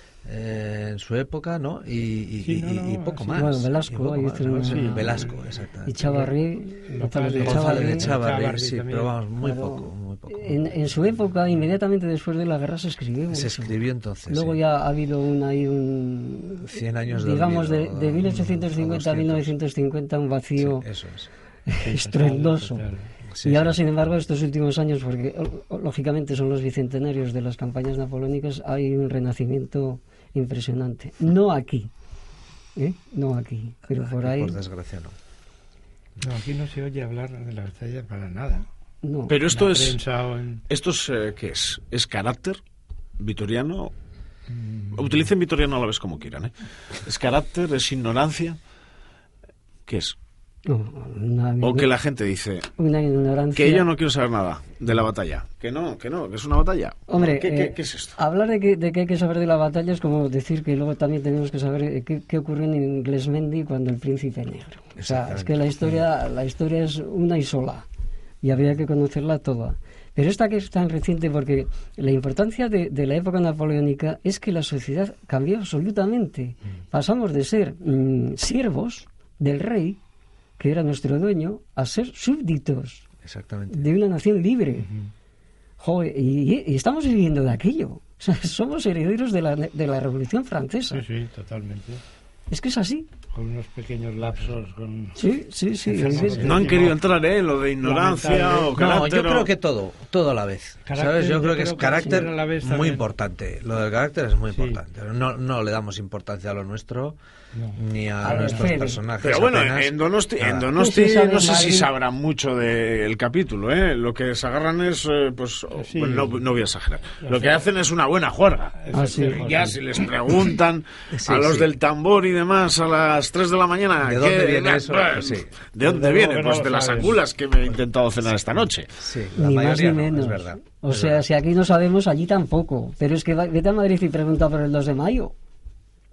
eh, en su época, ¿no? Y, y, Sí, no, y- no, y poco sí. más. Bueno, Velasco, Y poco ahí más, hizo ¿no? una- Sí, Velasco, exactamente. Y Chavarri, González de González González de Chavarri. Chavarri, Chavarri sí, también. pero vamos, muy Claro. poco, muy poco. En, en su época, inmediatamente después de la guerra, se escribió mucho. Se escribió entonces. Luego sí. ya ha habido un, ahí un... Cien años de digamos, de, olvido, de mil ochocientos cincuenta a o mil doscientos. novecientos cincuenta, un vacío Sí, eso es. estruendoso. Total. Sí, y ahora, sí. sin embargo, estos últimos años, porque o- lógicamente son los bicentenarios de las campañas napoleónicas, hay un renacimiento impresionante. No aquí, ¿eh? No aquí, pero por Aquí, ahí... Por desgracia, no. No, aquí no se oye hablar de la batalla para nada. No. Pero esto En la es, prensa o en- esto es eh, ¿qué es? ¿Es carácter vitoriano? Utilicen vitoriano a la vez como quieran, ¿eh? ¿Es carácter? ¿Es ignorancia? ¿Qué es? No, una, O que la gente dice una ignorancia... que yo no quiero saber nada de la batalla. Que no, que no, que es una batalla. Hombre, ¿Qué, qué- eh, qué es esto? hablar de que, de que hay que saber de la batalla es como decir que luego también tenemos que saber eh, qué, qué ocurrió en Inglesmendi cuando el príncipe negro. O sea, es que la historia, la historia es una y sola y habría que conocerla toda. Pero esta que es tan reciente, porque la importancia de, de la época napoleónica es que la sociedad cambió absolutamente. Pasamos de ser mm, siervos del rey, que era nuestro dueño, a ser súbditos Exactamente. de una nación libre. Joder, y, y estamos viviendo de aquello. O sea, somos herederos de la, de la Revolución Francesa. Sí, sí, totalmente. Es que es así. Con unos pequeños lapsos. Con... Sí, sí, sí. Enfermos es- de- No han querido entrar, ¿eh? Lo de ignorancia Lamentable. o No, carácter. yo o- creo que todo, todo a la vez. Carácter, ¿Sabes? Yo yo creo que creo es que carácter sí, a la vez muy también. importante. Lo del carácter es muy Sí. importante. No, no le damos importancia a lo nuestro No. ni a, A ver, nuestros Fede. personajes. Pero bueno, apenas. en Donosti, en Nada. Donosti ¿Qué se sabe no sé en si Madrid? sabrán mucho del capítulo, ¿eh? Lo que se agarran es, eh, pues, oh, Sí. bueno, no, no voy a exagerar. Ya Lo sé. que hacen es una buena juerga. Ah, sí. Ya si les preguntan Sí, a los sí. del tambor y demás a las tres de la mañana, ¿De dónde ¿qué- viene eso? Pues, Sí. ¿de dónde Desde viene? luego que Pues no de lo las sabes. angulas que me he intentado cenar esta noche. Sí, la Ni más mayoría ni no, menos. es verdad. O Es sea, verdad. si aquí no sabemos, allí tampoco. Pero es que va- vete a Madrid y pregunta por el dos de mayo.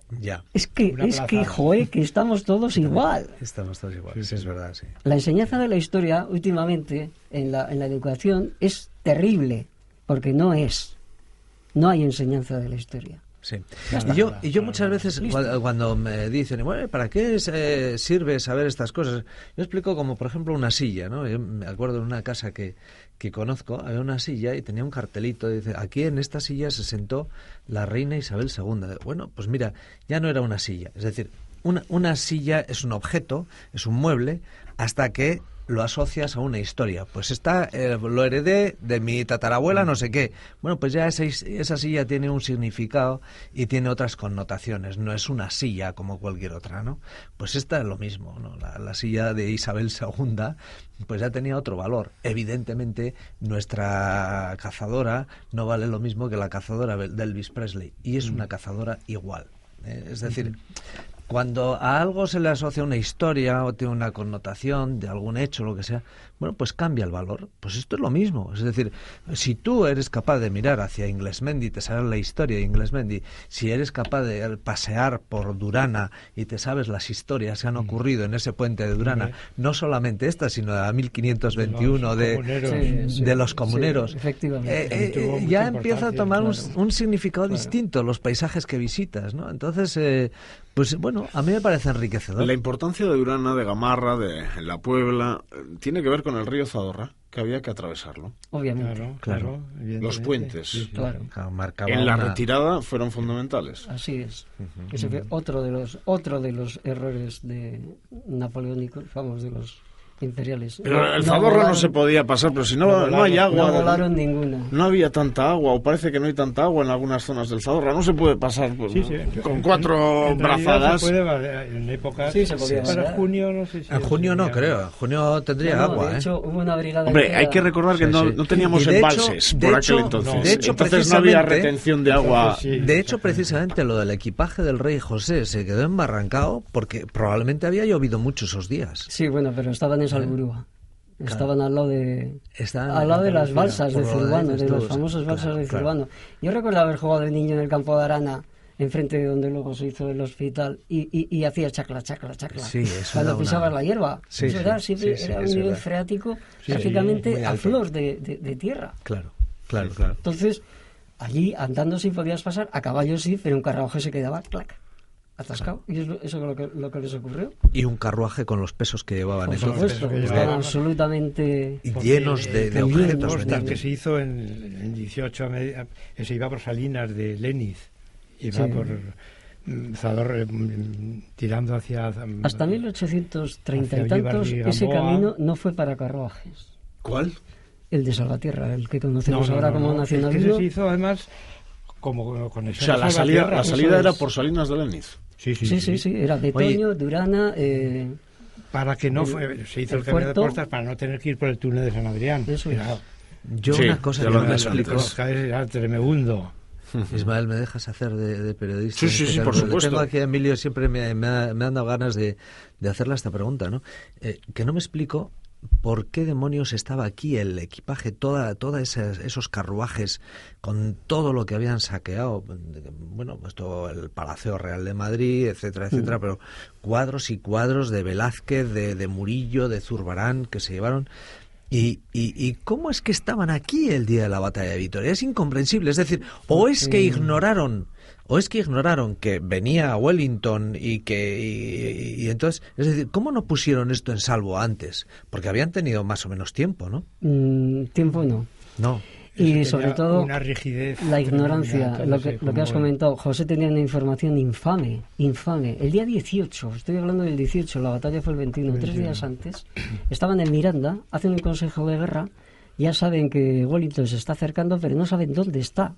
Ya. Es que, Una es plaza. que, joe, que estamos todos igual. Estamos todos iguales, sí, es verdad, sí. La enseñanza de la historia últimamente en la, en la educación es terrible, porque no es. No hay enseñanza de la historia. Sí. Claro, Y yo, claro, y yo claro, muchas claro. veces Listo. cua- cuando me dicen, bueno, ¿para qué eh, sirve saber estas cosas? Yo explico como, por ejemplo, una silla, ¿no? Yo me acuerdo en una casa que, que conozco, había una silla y tenía un cartelito, dice, aquí en esta silla se sentó la reina Isabel segunda. Bueno, pues mira, ya no era una silla. Es decir, una, una silla es un objeto, es un mueble, hasta que lo asocias a una historia. Pues esta eh, lo heredé de mi tatarabuela, no sé qué. Bueno, pues ya esa, esa silla tiene un significado y tiene otras connotaciones. No es una silla como cualquier otra, ¿no? Pues esta es lo mismo, ¿no? La, la silla de Isabel segunda, pues ya tenía otro valor. Evidentemente, nuestra cazadora no vale lo mismo que la cazadora de Elvis Presley. Y es una cazadora igual. ¿eh? Es decir, cuando a algo se le asocia una historia o tiene una connotación de algún hecho, lo que sea, bueno, pues cambia el valor. Pues esto es lo mismo. Es decir, si tú eres capaz de mirar hacia Inglesmendi y te sabes la historia de Inglesmendi, si eres capaz de pasear por Durana y te sabes las historias que han ocurrido en ese puente de Durana, Hombre. no solamente esta, sino de la mil quinientos veintiuno, de, comuneros. Sí, sí, de los sí, comuneros, efectivamente. eh, eh, Tuvo eh, mucha ya empieza a importancia, tomar un, claro. un significado Claro. distinto los paisajes que visitas, ¿no? Entonces, eh, pues bueno, a mí me parece enriquecedor. La importancia de Durana, de Gamarra, de la Puebla, eh, tiene que ver con el río Zadorra, que había que atravesarlo. Obviamente. Claro, Claro. claro. evidentemente. Los puentes. Sí, sí. Claro. Claro, marcaba En la una- retirada fueron fundamentales. Así es. Ese fue otro de los otro de los errores de napoleónicos, vamos, de los imperiales. Pero No- el no Zadorra no volaron- se podía pasar, pero si no, no no, hay volaron, agua. No volaron ninguna. No había tanta agua, o parece que no hay tanta agua en algunas zonas del Zadorra. No se puede pasar pues, Sí, sí. con En- cuatro en realidad brazadas. se puede valer en épocas. Sí, se podía Para valer. junio no sé si. En junio no sería- creo, en junio tendría No, no, agua, de ¿eh? hecho, hubo una brigada Hombre, entera- hay que recordar que Sí, no, sí. no teníamos Y de embalses hecho- por de aquel hecho- entonces. no, de hecho, entonces no había precisamente- retención de agua. Sí, De hecho, exactamente. precisamente lo del equipaje del rey José se quedó embarrancado porque probablemente había llovido mucho esos días. Sí, bueno, pero estaban en Salburúa. Estaban al lado de Estaban al lado de las Andalucía, balsas de por lo de Zurbano, de estuvo, las famosas balsas claro, de claro. Zurbano. Yo recuerdo haber jugado de niño en el campo de Arana, enfrente de donde luego se hizo el hospital, y, y, y hacía chacla, chacla, chacla. Sí, eso Cuando era una- pisabas la hierba. Sí, Eso sí, era, siempre sí, sí, era un es nivel verdad. freático Sí, prácticamente muy a alto. flor de, de, de tierra. Claro, claro, claro. Entonces, allí andando sí podías pasar, a caballo sí, pero un carruaje se quedaba, clac, atascado. Y es lo- eso es lo que, lo que les ocurrió. Y un carruaje con los pesos que llevaban Por esos. supuesto, que estaban llevaban. absolutamente... Y Porque, llenos de, de también objetos. consta venían. que se hizo en el dieciocho, a media- que se iba por Salinas de Leniz, iba Sí. por mm, Zadorra, mm, tirando hacia... mm, Hasta mil ochocientos treinta y hacia tantos Ullíbar y ese Gamboa. camino no fue para carruajes. ¿Cuál? El de Salvatierra, el que No, conocemos no, ahora no, como no, es que nacionalismo. ese se hizo además como O conexión sea, a la salida, Salvatierra. la eso salida era es. por Salinas de Leniz. Sí, sí, Sí, sí, sí, era Betoño, Durana, eh, Para que no El- fue, se hizo el, el cambio de puerto- puertas para no tener que ir por el túnel de San Adrián. Eso Era- es. Yo Sí, una cosa ya que lo no me has explico. explicado. Era tremendo. Ismael, ¿me dejas hacer de, de periodista? Sí, en sí, este sí, caso? por Le supuesto. Tengo aquí a Emilio, siempre me, me ha- me han dado ganas de, de hacerle esta pregunta, ¿no? Eh, que no me explico por qué demonios estaba aquí el equipaje, toda, toda esas, esos carruajes con todo lo que habían saqueado, bueno, pues todo el Palacio Real de Madrid, etcétera, etcétera, pero cuadros y cuadros de Velázquez, de, de Murillo, de Zurbarán que se llevaron. Y, y, ¿Y cómo es que estaban aquí el día de la batalla de Vitoria? Es incomprensible. Es decir, o es que ignoraron, o es que ignoraron que venía Wellington y que y, y- y entonces, es decir, ¿cómo no pusieron esto en salvo antes? Porque habían tenido más o menos tiempo, ¿no? mm, tiempo no. No. Y Eso sobre tenía todo una rigidez la ignorancia, tremenda, lo entonces, que, lo que has como- comentado. José tenía una información infame, infame. El día dieciocho, estoy hablando del dieciocho, la batalla fue el veintiuno, tres días antes, estaban en Miranda, hacen un consejo de guerra, ya saben que Wellington se está acercando, pero no saben dónde está.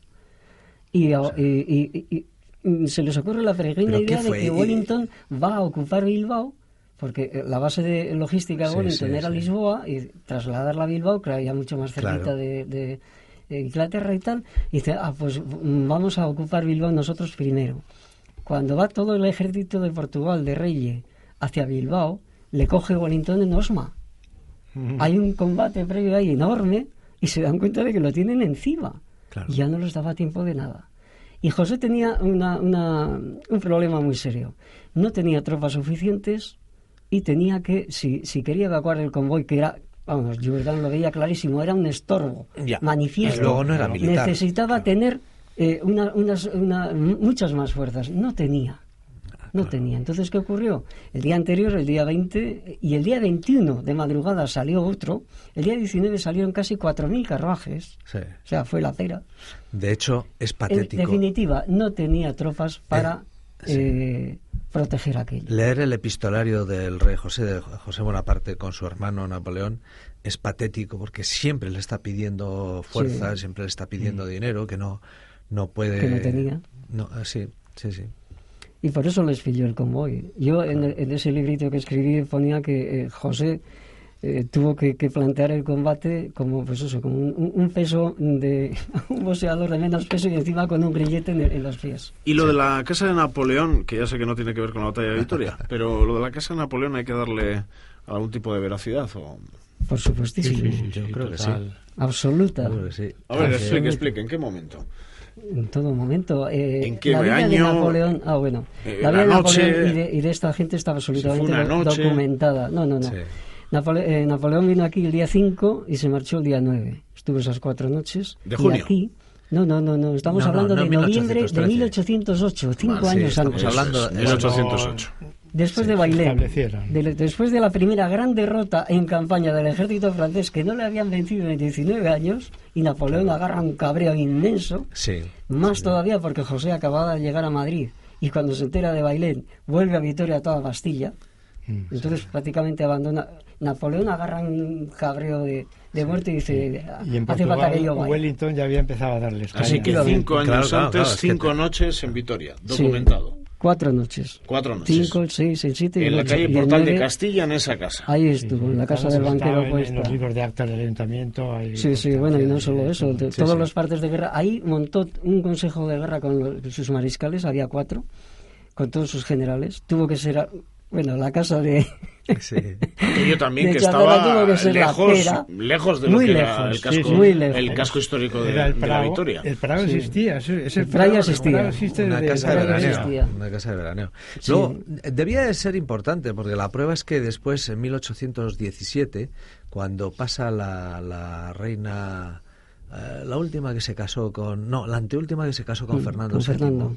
Y, a- y- y- y- y se les ocurre la peregrina ¿Pero qué idea de fue? que Y- Wellington va a ocupar Bilbao, porque eh, la base de logística de Sí, Wellington sí, era sí. Lisboa, y trasladarla a Bilbao, que era ya mucho más cerquita Claro. de, de- de Inglaterra y tal, y dice, ah, pues mm, vamos a ocupar Bilbao nosotros primero. Cuando va todo el ejército de Portugal, de Reye, hacia Bilbao, le coge Wellington en Osma. Hay un combate previo ahí enorme y se dan cuenta de que lo tienen encima. Claro. Y ya no les daba tiempo de nada. Y José tenía una, una, un problema muy serio. No tenía tropas suficientes y tenía que, si, si quería evacuar el convoy, que era, vamos, Jourdan lo veía clarísimo, era un estorbo ya. manifiesto. Y luego no era militar. Necesitaba claro. tener eh, una, unas, una, muchas más fuerzas. No tenía. No claro. tenía. Entonces, ¿qué ocurrió? El día anterior, el día veinte, y el día veintiuno de madrugada salió otro. El día diecinueve salieron casi cuatro mil carruajes. Sí. O sea, fue la cera. De hecho, es patético. En definitiva, no tenía tropas para eh, sí. eh, proteger aquello. Leer el epistolario del rey José, de José Bonaparte, con su hermano Napoleón, es patético porque siempre le está pidiendo fuerza, sí. siempre le está pidiendo mm. dinero, que no, no puede... Que no tenía. No, sí, sí, sí. Y por eso les pilló el convoy. Yo en, en ese librito que escribí ponía que eh, José eh, tuvo que, que plantear el combate como, pues eso, como un, un peso de un boxeador de menos peso y encima con un grillete en, en los pies. Y lo sí. de la casa de Napoleón, que ya sé que no tiene que ver con la batalla de Vitoria, pero lo de la casa de Napoleón hay que darle algún tipo de veracidad o... Por supuestísimo. Sí, sí, sí, yo creo total. que sí. Absoluta. Creo que sí. A ver, explique, explique, ¿en qué momento? En todo momento. Eh, ¿En qué la vida año? de Napoleón, ah, bueno, eh, la vida la de noche, Napoleón y de, y de esta gente está absolutamente do, documentada. No, no, no. Sí. Napole, eh, Napoleón vino aquí el día cinco y se marchó el día nueve. Estuvo esas cuatro noches. ¿De junio? Y aquí, no, no, no, no, estamos no, hablando no, no, de noviembre de mil ochocientos ocho, cinco ah, sí, años antes. Estamos hablando de mil ochocientos ocho. Después sí, de Bailén, de, después de la primera gran derrota en campaña del ejército francés que no le habían vencido en diecinueve años, y Napoleón agarra un cabreo inmenso, sí, más sí. todavía porque José acababa de llegar a Madrid y cuando se entera de Bailén vuelve a Vitoria a toda Bastilla, mm, entonces sí. prácticamente abandona. Napoleón agarra un cabreo de, de muerte y dice, y en hace falta que yo vaya. Wellington ya había empezado a darles caña. Así que cinco años claro, claro, antes, claro, cinco que... noches en Vitoria, documentado. Sí. Cuatro noches. Cuatro noches. Cinco, seis, el siete y en el la ocho. calle Portal de Castilla, en esa casa. Ahí estuvo, sí, en la casa del banquero puesta. En los libros de actas del ayuntamiento. Ahí sí, sí, bueno, y no solo eso. De, sí, todos sí. los partes de guerra. Ahí montó un consejo de guerra con los, sus mariscales, había cuatro, con todos sus generales. Tuvo que ser, bueno, la casa de... Sí. Yo también, que estaba que lejos, lejos de lo muy que lejos, era el casco, sí, muy lejos. el casco histórico de, era el de Prado, la Vitoria. El Prado sí. existía. Es, es el, el Prado existía. Existe una, de, casa de de veraneo, existía. una casa de veraneo. Sí. Luego, debía de ser importante, porque la prueba es que después, en mil ochocientos diecisiete, cuando pasa la, la reina... Uh, la última que se casó con... No, la anteúltima que se casó con mm, Fernando con séptimo. Fernando.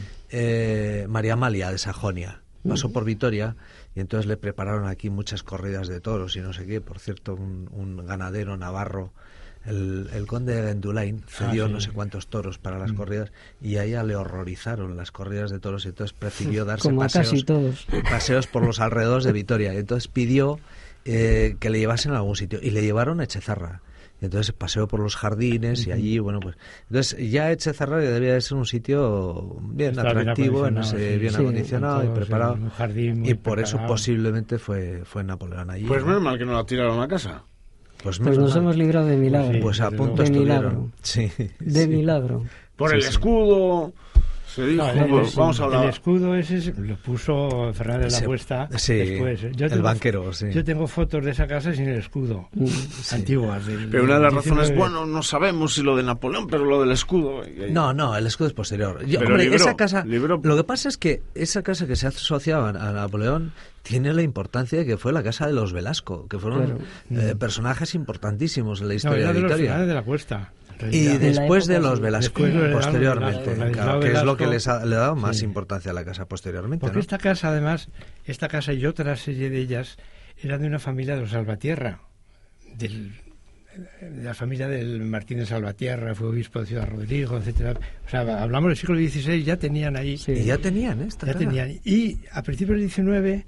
Eh, María Amalia de Sajonia. Pasó mm. por Vitoria y entonces le prepararon aquí muchas corridas de toros y no sé qué. Por cierto, un, un ganadero navarro, el, el conde de Gendulain, cedió ah, sí. no sé cuántos toros para las mm. corridas y a ella le horrorizaron las corridas de toros y entonces prefirió darse Como paseos, casi todos. paseos por los alrededores de Vitoria. Y entonces pidió eh, que le llevasen a algún sitio y le llevaron a Echezarra. Entonces paseó por los jardines y allí, bueno, pues... Entonces ya Echezarra debía de ser un sitio bien Está atractivo, bien acondicionado, no sé, sí, bien sí, acondicionado y preparado. Un jardín muy y por preparado. Eso posiblemente fue, fue Napoleón allí. Pues menos mal que no la tiraron a casa. Pues, pues nos mal. hemos librado de milagro. Pues, sí, pues a punto de estuvieron. Milagro. Sí, de sí. milagro. Por sí, el sí. escudo... Se dijo, no, el, vamos a hablar. El escudo ese lo puso Fernández de la Cuesta sí, después. Yo tengo, el banquero, sí. Yo tengo fotos de esa casa sin el escudo, sí. antiguas. Del, pero una de las diecinueve... razones, bueno, no sabemos si lo de Napoleón, pero lo del escudo... No, no, el escudo es posterior. Yo, pero hombre, libró, esa casa... libró. Lo que pasa es que esa casa que se asociaba a Napoleón tiene la importancia de que fue la casa de los Velasco, que fueron claro. eh, personajes importantísimos en la historia no, de Vitoria. De los Fernández de la Cuesta. Y después de, de los Velasco, de posteriormente, Velasco, claro, que Velasco, es lo que les ha, le ha dado más sí. importancia a la casa posteriormente. Porque ¿no? esta casa, además, esta casa y otra serie de ellas eran de una familia de los Salvatierra, del, de la familia del Martínez Salvatierra, fue obispo de Ciudad Rodrigo, etcétera. O sea, hablamos del siglo dieciséis, ya tenían ahí. Sí. Y ya tenían, ¿eh? Esta ya cara. tenían. Y a principios del diecinueve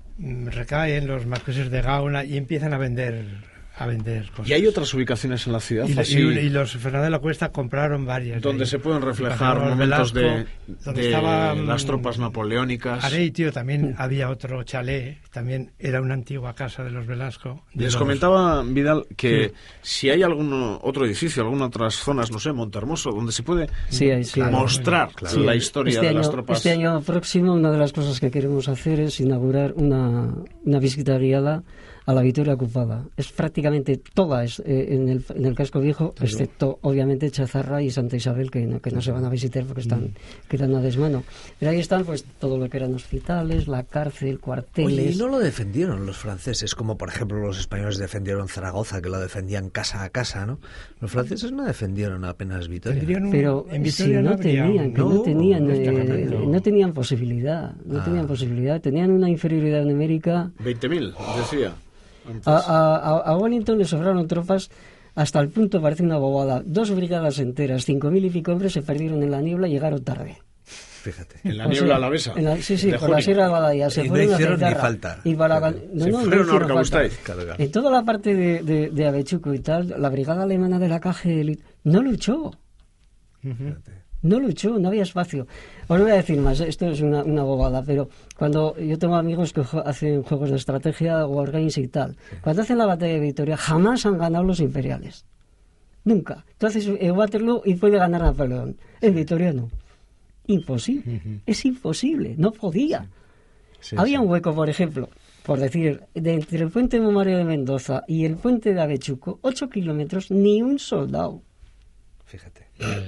recaen los marqueses de Gaona y empiezan a vender. a vender cosas. ¿Y hay otras ubicaciones en la ciudad? Y, así, y, y los Fernández de la Cuesta compraron varias. Donde se pueden reflejar momentos Velasco, de, de estaba, las tropas napoleónicas. Areitio también había otro chalet, también era una antigua casa de los Velasco. De Les los... comentaba, Vidal, que sí. si hay algún otro edificio, algunas otras zonas, no sé, Montehermoso, donde se puede sí, hay, sí, mostrar claro. la sí, historia este de año, las tropas. Este año próximo, una de las cosas que queremos hacer es inaugurar una, una visita guiada a la Vitoria ocupada. Es prácticamente toda es, eh, en, el, en el casco viejo, claro, excepto obviamente Chazarra y Santa Isabel, que no, que no se van a visitar porque están mm. quedan a desmano. Pero ahí están pues todo lo que eran hospitales, la cárcel, cuarteles. Oye, y no lo defendieron los franceses, como por ejemplo los españoles defendieron Zaragoza, que lo defendían casa a casa, ¿no? Los franceses no defendieron apenas Vitoria. Un, pero en Vitoria si no, no tenían, que no, no tenían, no, eh, no tenían posibilidad, no ah. tenían posibilidad, tenían una inferioridad numérica. veinte mil, decía. A, a, a Wellington le sobraron tropas hasta el punto, parece una bobada, dos brigadas enteras, cinco mil y pico hombres se perdieron en la niebla y llegaron tarde. Fíjate. En la niebla alavesa. Sí, sí, por junio. La Sierra de Badallas. Se y fueron no hicieron a ni falta. Y para, claro. no, se no, fueron no a Arcabustaiz. En toda la parte de, de, de Avechuco y tal, la brigada alemana de la K G L no luchó. Uh-huh. No luchó, no había espacio. Os voy a decir más, esto es una, una bobada, pero cuando yo tengo amigos que hacen juegos de estrategia, Wargames y tal, sí. Cuando hacen la batalla de Vitoria, jamás han ganado los imperiales. Nunca. Entonces, en Waterloo y puede ganar Napoleón. En Vitoria no. Imposible. Uh-huh. Es imposible. No podía. Sí, había sí. un hueco, por ejemplo, por decir, de entre el puente de Mario de Mendoza y el puente de Avechuco, ocho kilómetros, ni un soldado. Fíjate.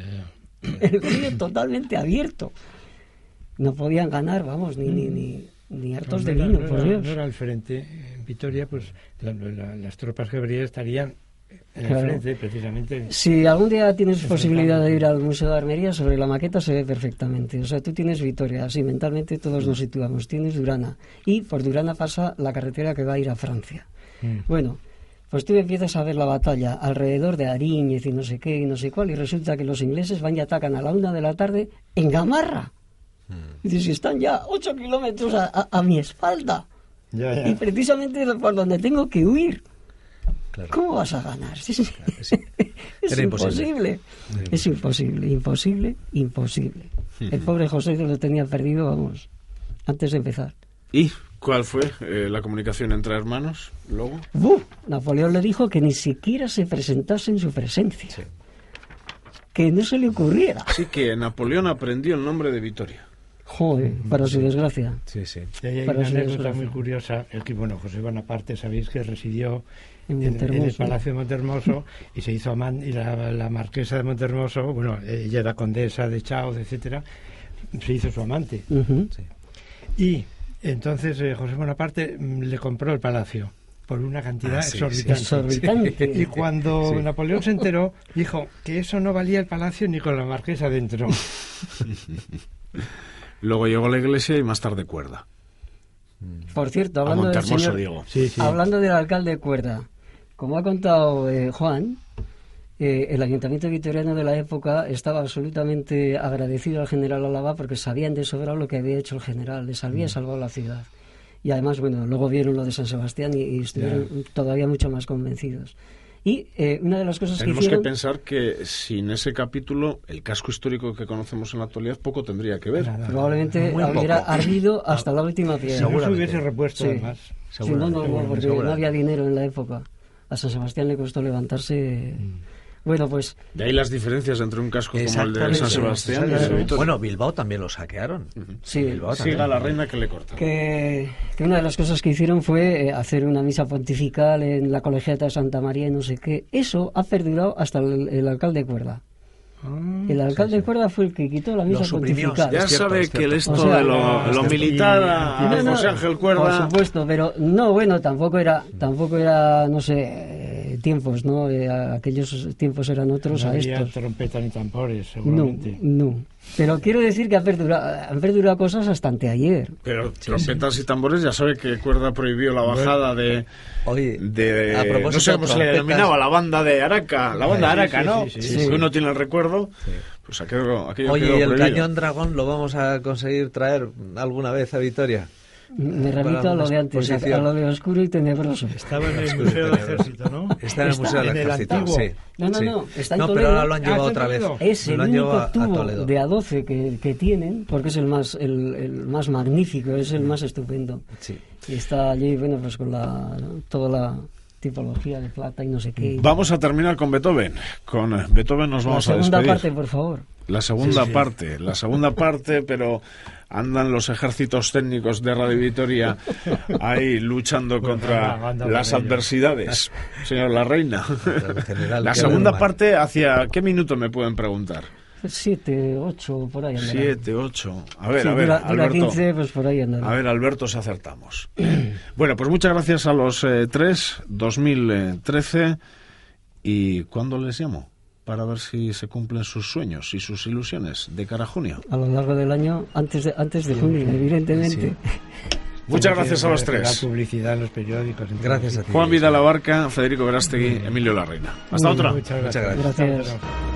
El río totalmente abierto. No podían ganar, vamos, ni ni ni, ni hartos no, de vino, no por era, Dios. No era el frente. En Vitoria, pues la, la, las tropas hebreas estarían en claro. el frente, precisamente. Si algún día tienes posibilidad de ir al Museo de Armería, sobre la maqueta se ve perfectamente. O sea, tú tienes Vitoria, así mentalmente todos nos situamos. Tienes Durana. Y por Durana pasa la carretera que va a ir a Francia. Mm. Bueno, pues tú empiezas a ver la batalla alrededor de Ariñez y no sé qué y no sé cuál, y resulta que los ingleses van y atacan a la una de la tarde en Gamarra. Mm. Y dices, están ya ocho kilómetros a, a, a mi espalda. Ya, ya. Y precisamente por donde tengo que huir. Claro. ¿Cómo vas a ganar? Sí, sí. Claro, sí. Es imposible. Es imposible, imposible, imposible. Uh-huh. El pobre José lo tenía perdido, vamos, antes de empezar. ¿Y cuál fue eh, la comunicación entre hermanos luego? ¡Buf! Napoleón le dijo que ni siquiera se presentase en su presencia. Sí. Que no se le ocurriera. Así que Napoleón aprendió el nombre de Vitoria. Joder, para su desgracia. Sí, sí. Y hay para una anécdota muy curiosa. El que, bueno, José Bonaparte, sabéis que residió en, en, en el Palacio de Montehermoso y se hizo amante, y la, la marquesa de Montehermoso, bueno, ella era condesa de Chaos, etcétera, se hizo su amante. Uh-huh. Sí. Y entonces eh, José Bonaparte mm, le compró el palacio por una cantidad ah, sí, exorbitante. Sí, exorbitante. Y cuando sí. Napoleón se enteró, dijo que eso no valía el palacio ni con la marquesa dentro. Luego llegó la iglesia y más tarde Cuerda. Por cierto, hablando del señor, digo. Sí, sí. hablando del alcalde Cuerda, como ha contado eh, Juan, eh, el ayuntamiento vitoriano de la época estaba absolutamente agradecido al general Álava porque sabían de sobra lo que había hecho el general, les había salvado la ciudad. Y además, bueno, luego vieron lo de San Sebastián y, y estuvieron yeah. todavía mucho más convencidos. Y eh, una de las cosas Tenemos que hicieron... que pensar que sin ese capítulo, el casco histórico que conocemos en la actualidad poco tendría que ver. Nada, Probablemente hubiera poco. ardido hasta la última piedra. Si no se hubiese repuesto, sí. además. Sí, no, no, no, porque no había dinero en la época. A San Sebastián le costó levantarse... Mm. Bueno, pues... De ahí las diferencias entre un casco como el de San Sebastián y el de Vitoria. Bueno, Bilbao también lo saquearon. Uh-huh. Sí, Bilbao siga sí, la reina que le corta. Que, que una de las cosas que hicieron fue hacer una misa pontifical en la colegiata de Santa María y no sé qué. Eso ha perdurado hasta el, el alcalde Cuerda. El alcalde sí, sí. Cuerda fue el que quitó la misa pontifical. Ya cierto, sabe que el esto o sea, de lo, lo militar a, a no, José Ángel Cuerda... Por supuesto, pero no, bueno, tampoco era, tampoco era no sé, tiempos, ¿no? Eh, aquellos tiempos eran otros no a estos. No había trompeta ni tambores, seguramente. No, no. Pero quiero decir que han perdurado, han perdurado cosas hasta anteayer. Pero sí, trompetas sí. y tambores, ya sabe que Cuerda prohibió la bajada de... Oye, de, a no sé cómo se le denominaba, la banda de Araca, la banda de Araca, sí, ¿no? Sí, sí, sí, sí. Uno tiene el recuerdo, sí. pues aquello, aquello Oye, quedó ¿y el prohibido. cañón Dragón lo vamos a conseguir traer alguna vez a Vitoria? Me remito a lo de antes, a, a lo de oscuro y tenebroso. Estaba en el Museo del Ejército, ¿no? Está en el Museo del Ejército, sí. No, no, no, está en no, Toledo. pero ahora lo han llevado ah, otra vez. Es el lo único tubo de A doce que, que tienen, porque es el más el, el más magnífico, es el más estupendo. Sí. Y está allí, bueno, pues con la toda la tipología de plata y no sé qué. Vamos a terminar con Beethoven. Con Beethoven nos vamos a despedir. La segunda parte, por favor. La segunda Sí, sí. parte, la segunda parte, pero andan los ejércitos técnicos de Radio Vitoria ahí luchando Bueno, contra anda, anda las con ellos. adversidades, señor Larreina. el general La Kellerman. segunda parte, ¿hacia qué minuto me pueden preguntar? Siete, ocho, por ahí andará. Siete, ocho. A ver, Sí, a ver, dura, dura Alberto. quince, pues por ahí andará. A ver, Alberto, si acertamos. Bueno, pues muchas gracias a los eh, tres, dos mil trece. ¿Y cuándo les llamo? Para ver si se cumplen sus sueños y sus ilusiones de cara a junio. A lo largo del año, antes de, antes de junio, evidentemente. Muchas gracias a los La tres. publicidad en los periódicos. en Gracias todo. a ti. Juan Vidal Abarca, Federico Verástegui, Emilio Larreina. Hasta Muy bien, otra. Muchas gracias. Muchas gracias. Hasta otra.